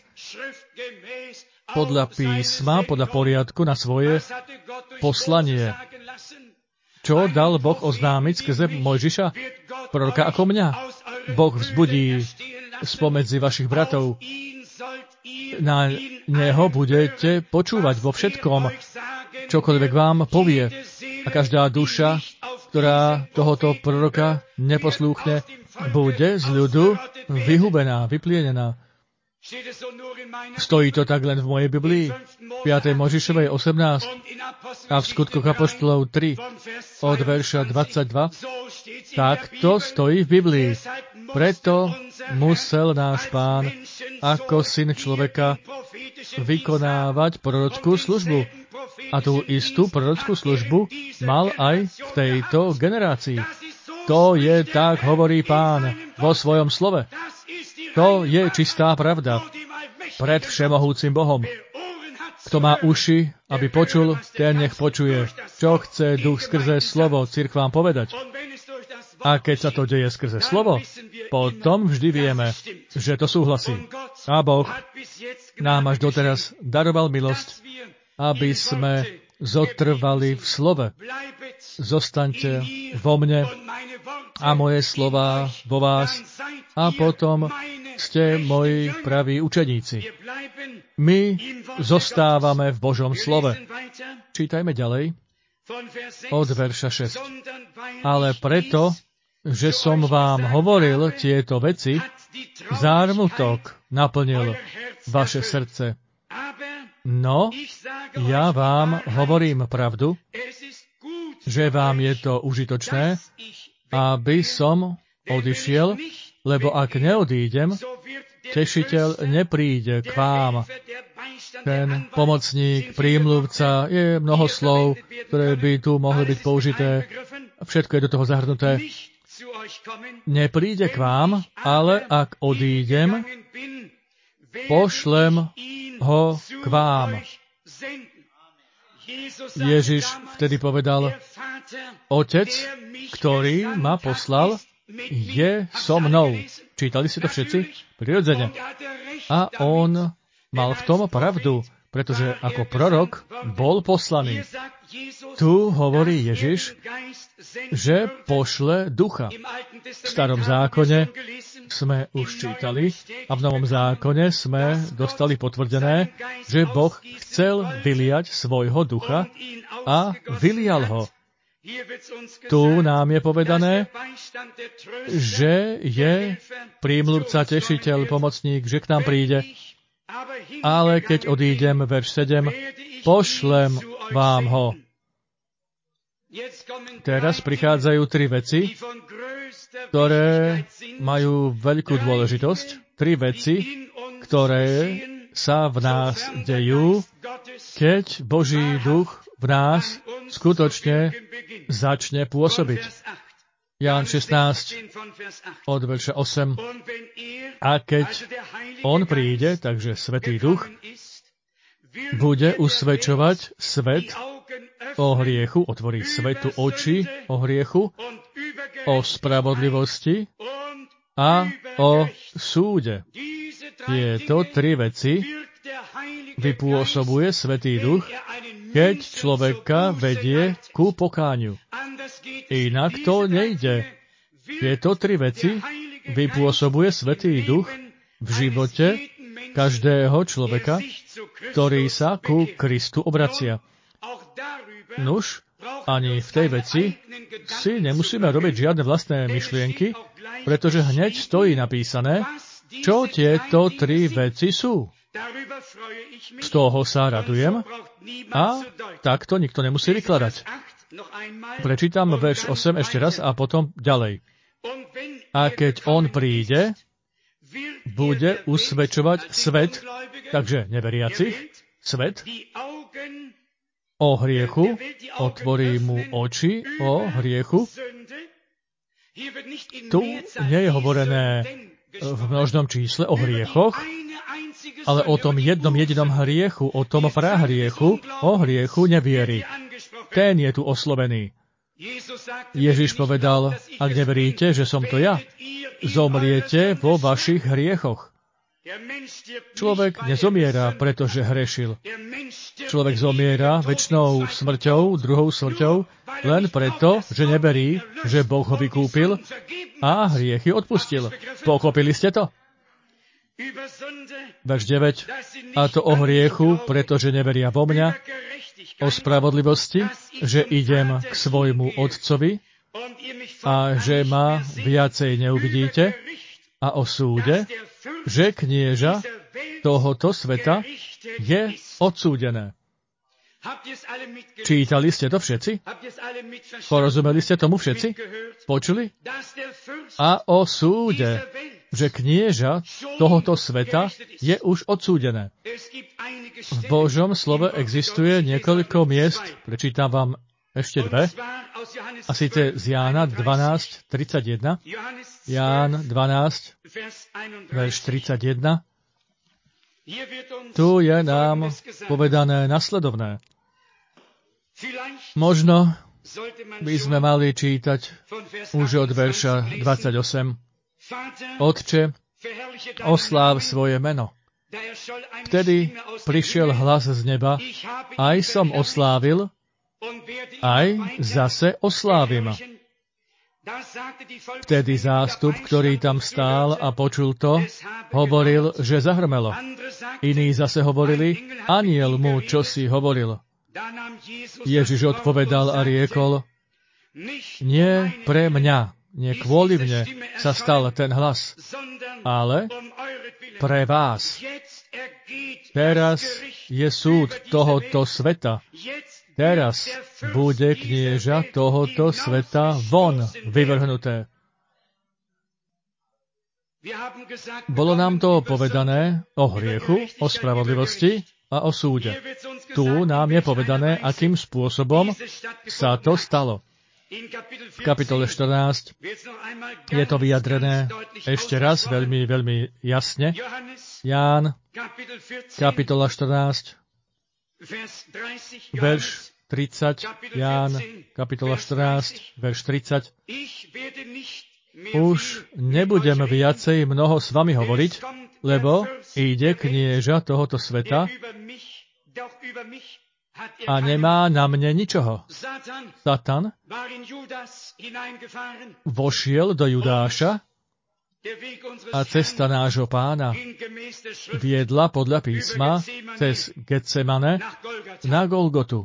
podľa písma, podľa poriadku na svoje poslanie. Čo dal Boh oznámiť skrze Mojžiša? Proroka ako mňa. Boh vzbudí spomedzi vašich bratov. Na neho budete počúvať vo všetkom, čokoľvek vám povie. A každá duša, ktorá tohoto proroka neposlúchne, bude z ľudu vyhubená, vyplienená. Stojí to tak len v mojej Biblii, v piatej Mojžišovej osemnásť a v Skutkoch apoštolov tri od verša dvadsaťdva. Tak to stojí v Biblii. Preto musel náš Pán ako syn človeka vykonávať prorockú službu. A tú istú prorockú službu mal aj v tejto generácii. To je tak, hovorí Pán vo svojom slove. To je čistá pravda pred všemohúcim Bohom. Kto má uši, aby počul, ten nech počuje, čo chce Duch skrze slovo cirkvám povedať. A keď sa to deje skrze slovo, potom vždy vieme, že to súhlasí. A Boh nám až doteraz daroval milosť, aby sme zotrvali v slove. Zostaňte vo mne a moje slová vo vás a potom ste moji praví učeníci. My zostávame v Božom slove. Čítajme ďalej od verša šesť. Ale preto, že som vám hovoril tieto veci, zármutok naplnil vaše srdce. No, ja vám hovorím pravdu, že vám je to užitočné, aby som odišiel, lebo ak neodídem, tešiteľ nepríde k vám. Ten pomocník, prímluvca, je mnoho slov, ktoré by tu mohli byť použité. Všetko je do toho zahrnuté. Nepríde k vám, ale ak odídem, pošlem ho k vám. Ježiš vtedy povedal, Otec, ktorý ma poslal, je so mnou. Čítali ste to všetci? Prirodzene. A on mal v tom pravdu, pretože ako prorok bol poslaný. Tu hovorí Ježiš, že pošle ducha. V starom zákone sme už čítali a v novom zákone sme dostali potvrdené, že Boh chcel vyliať svojho ducha a vylial ho. Tu nám je povedané, že je prímluvca, tešiteľ, pomocník, že k nám príde. Ale keď odídem, verš sedem, pošlem vám ho. Teraz prichádzajú tri veci, ktoré majú veľkú dôležitosť. Tri veci, ktoré sa v nás dejú, keď Boží duch v nás skutočne začne pôsobiť. Ján šestnásť od verša osem. A keď on príde, takže Svätý Duch, bude usvedčovať svet o hriechu, otvorí svetu oči o hriechu, o spravodlivosti a o súde. Tieto tri veci vypôsobuje Svätý Duch, keď človeka vedie ku pokániu. Inak to nejde. Tieto tri veci vypôsobuje Svätý Duch v živote každého človeka, ktorý sa ku Kristu obracia. Nuž, ani v tej veci si nemusíme robiť žiadne vlastné myšlienky, pretože hneď stojí napísané, čo tieto tri veci sú. Z toho sa radujem a takto nikto nemusí vykladať. Prečítam verš osem ešte raz a potom ďalej. A keď on príde, bude usvedčovať svet, takže neveriacich, svet, o hriechu, otvorí mu oči o hriechu. Tu nie je hovorené v množnom čísle o hriechoch, ale o tom jednom jedinom hriechu, o tom prahriechu, o hriechu neviery. Ten je tu oslovený. Ježiš povedal, ak neveríte, že som to ja, zomriete vo vašich hriechoch. Človek nezomiera, pretože hrešil. Človek zomiera večnou smrťou, druhou smrťou, len preto, že neverí, že Boh ho vykúpil a hriechy odpustil. Pochopili ste to? Verš deväť. A to o hriechu, pretože neveria vo mňa, o spravodlivosti, že idem k svojmu Otcovi a že ma viacej neuvidíte, a o súde, že knieža tohoto sveta je odsúdené. Čítali ste to všetci? Porozumeli ste tomu všetci? Počuli? A o súde, že knieža tohoto sveta je už odsúdené. V Božom slove existuje niekoľko miest, prečítam vám ešte dve, a síce z Jána dvanásť tridsaťjeden. Ján dvanásť, verš tridsaťjeden. Tu je nám povedané nasledovné. Možno by sme mali čítať už od verša dvadsaťosem. Otče, osláv svoje meno. Vtedy prišiel hlas z neba, aj som oslávil, aj zase oslávim. Vtedy zástup, ktorý tam stál a počul to, hovoril, že zahrmelo. Iní zase hovorili, anjel mu čosi hovoril. Ježiš odpovedal a riekol, nie pre mňa, nie kvôli mne sa stal ten hlas, ale pre vás. Teraz je súd tohoto sveta. Teraz bude knieža tohoto sveta von vyvrhnuté. Bolo nám to povedané o hriechu, o spravodlivosti a o súde. Tu nám je povedané, akým spôsobom sa to stalo. V kapitole štrnásť je to vyjadrené ešte raz veľmi, veľmi jasne. Ján, kapitola štrnásť, verš tridsať. Ján, kapitola štrnásť, verš tridsať. Už nebudem viacej mnoho s vami hovoriť, lebo ide knieža tohoto sveta a nemá na mne ničoho. Satan vošiel do Judáša a cesta nášho Pána viedla podľa písma cez Getsemane na Golgotu.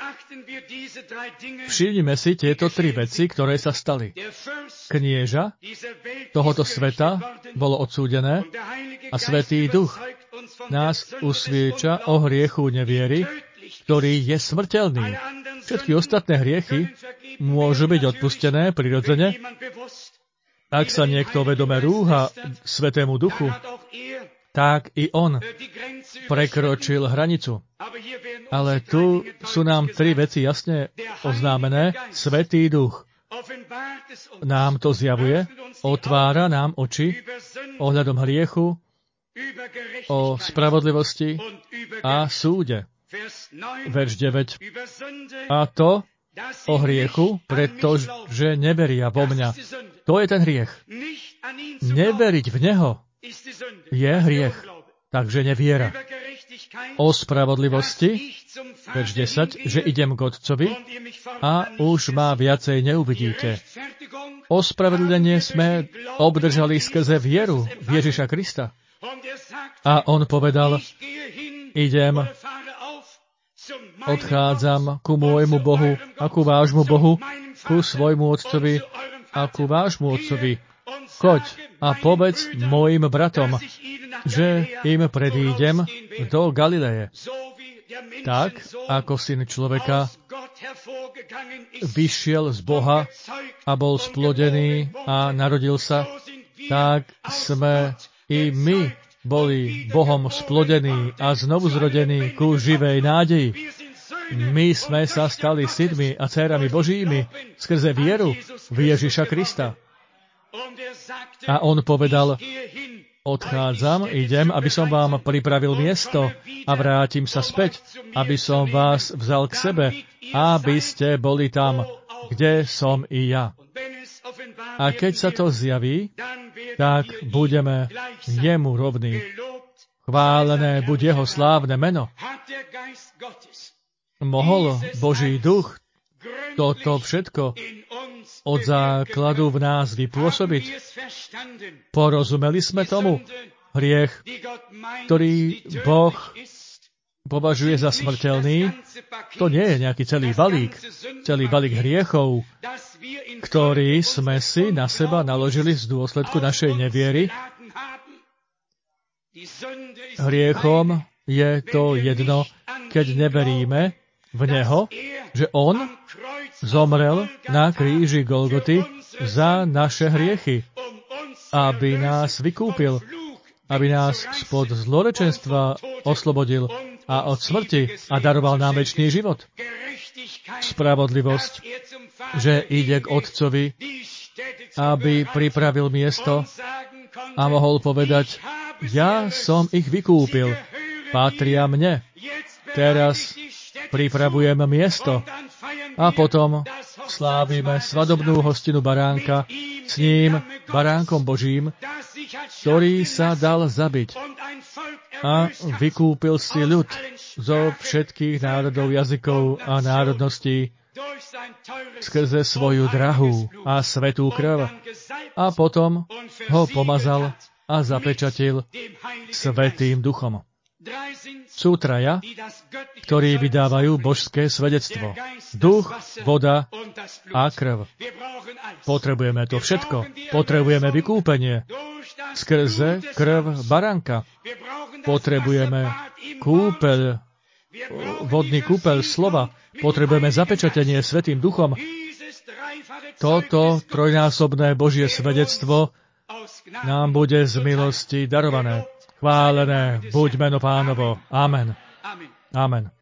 Všimnime si tieto tri veci, ktoré sa stali. Knieža tohoto sveta bolo odsúdené a Svätý Duch nás usviedča o hriechu neviery, ktorý je smrteľný. Všetky ostatné hriechy môžu byť odpustené prirodzene, ak sa niekto vedome rúha Svätému Duchu, tak i on prekročil hranicu. Ale tu sú nám tri veci jasne oznámené. Svätý Duch nám to zjavuje, otvára nám oči ohľadom hriechu, o spravodlivosti a súde. Verš deväť. A to o hriechu, pretože neveria vo mňa. To je ten hriech. Neveriť v Neho je hriech. Takže neviera. O spravodlivosti, verš desať, že idem k Otcovi a už ma viacej neuvidíte. Ospravedlenie sme obdržali skrze vieru v Ježiša Krista. A on povedal, idem, odchádzam ku môjmu Bohu a ku vášmu Bohu, ku svojmu Otcovi a ku vášmu Otcovi. Choď a povedz mojim bratom, že im predídem do Galileje. Tak, ako Syn človeka vyšiel z Boha a bol splodený a narodil sa, tak sme i my boli Bohom splodení a znovu zrodení ku živej nádeji. My sme sa stali synmi a dcérami Božími skrze vieru v Ježiša Krista. A on povedal, odchádzam, idem, aby som vám pripravil miesto a vrátim sa späť, aby som vás vzal k sebe, aby ste boli tam, kde som i ja. A keď sa to zjaví, tak budeme jemu rovní. Chválené buď jeho slávne meno. Mohol Boží duch toto všetko od základu v nás vypôsobiť? Porozumeli sme tomu? Hriech, ktorý Boh považuje za smrteľný, to nie je nejaký celý balík, celý balík hriechov, ktorý sme si na seba naložili z dôsledku našej neviery. Hriechom je to jedno, keď neveríme v Neho, že On zomrel na kríži Golgoty za naše hriechy, aby nás vykúpil, aby nás spod zlorečenstva oslobodil a od smrti a daroval nám večný život. Spravodlivosť, že ide k Otcovi, aby pripravil miesto a mohol povedať, ja som ich vykúpil, patria mne. Teraz pripravujem miesto a potom slávime svadobnú hostinu baránka s ním, baránkom Božím, ktorý sa dal zabiť a vykúpil si ľud zo všetkých národov, jazykov a národností skrze svoju drahú a svätú krv. A potom ho pomazal a zapečatil Svätým Duchom. Sú traja, ktorí vydávajú božské svedectvo. Duch, voda a krv. Potrebujeme to všetko. Potrebujeme vykúpenie skrze krv baránka. Potrebujeme kúpeľ, vodný kúpeľ slova. Potrebujeme zapečatenie Svätým Duchom. Toto trojnásobné Božie svedectvo nám bude z milosti darované. Chválené buď meno Pánovo. Amen. Amen.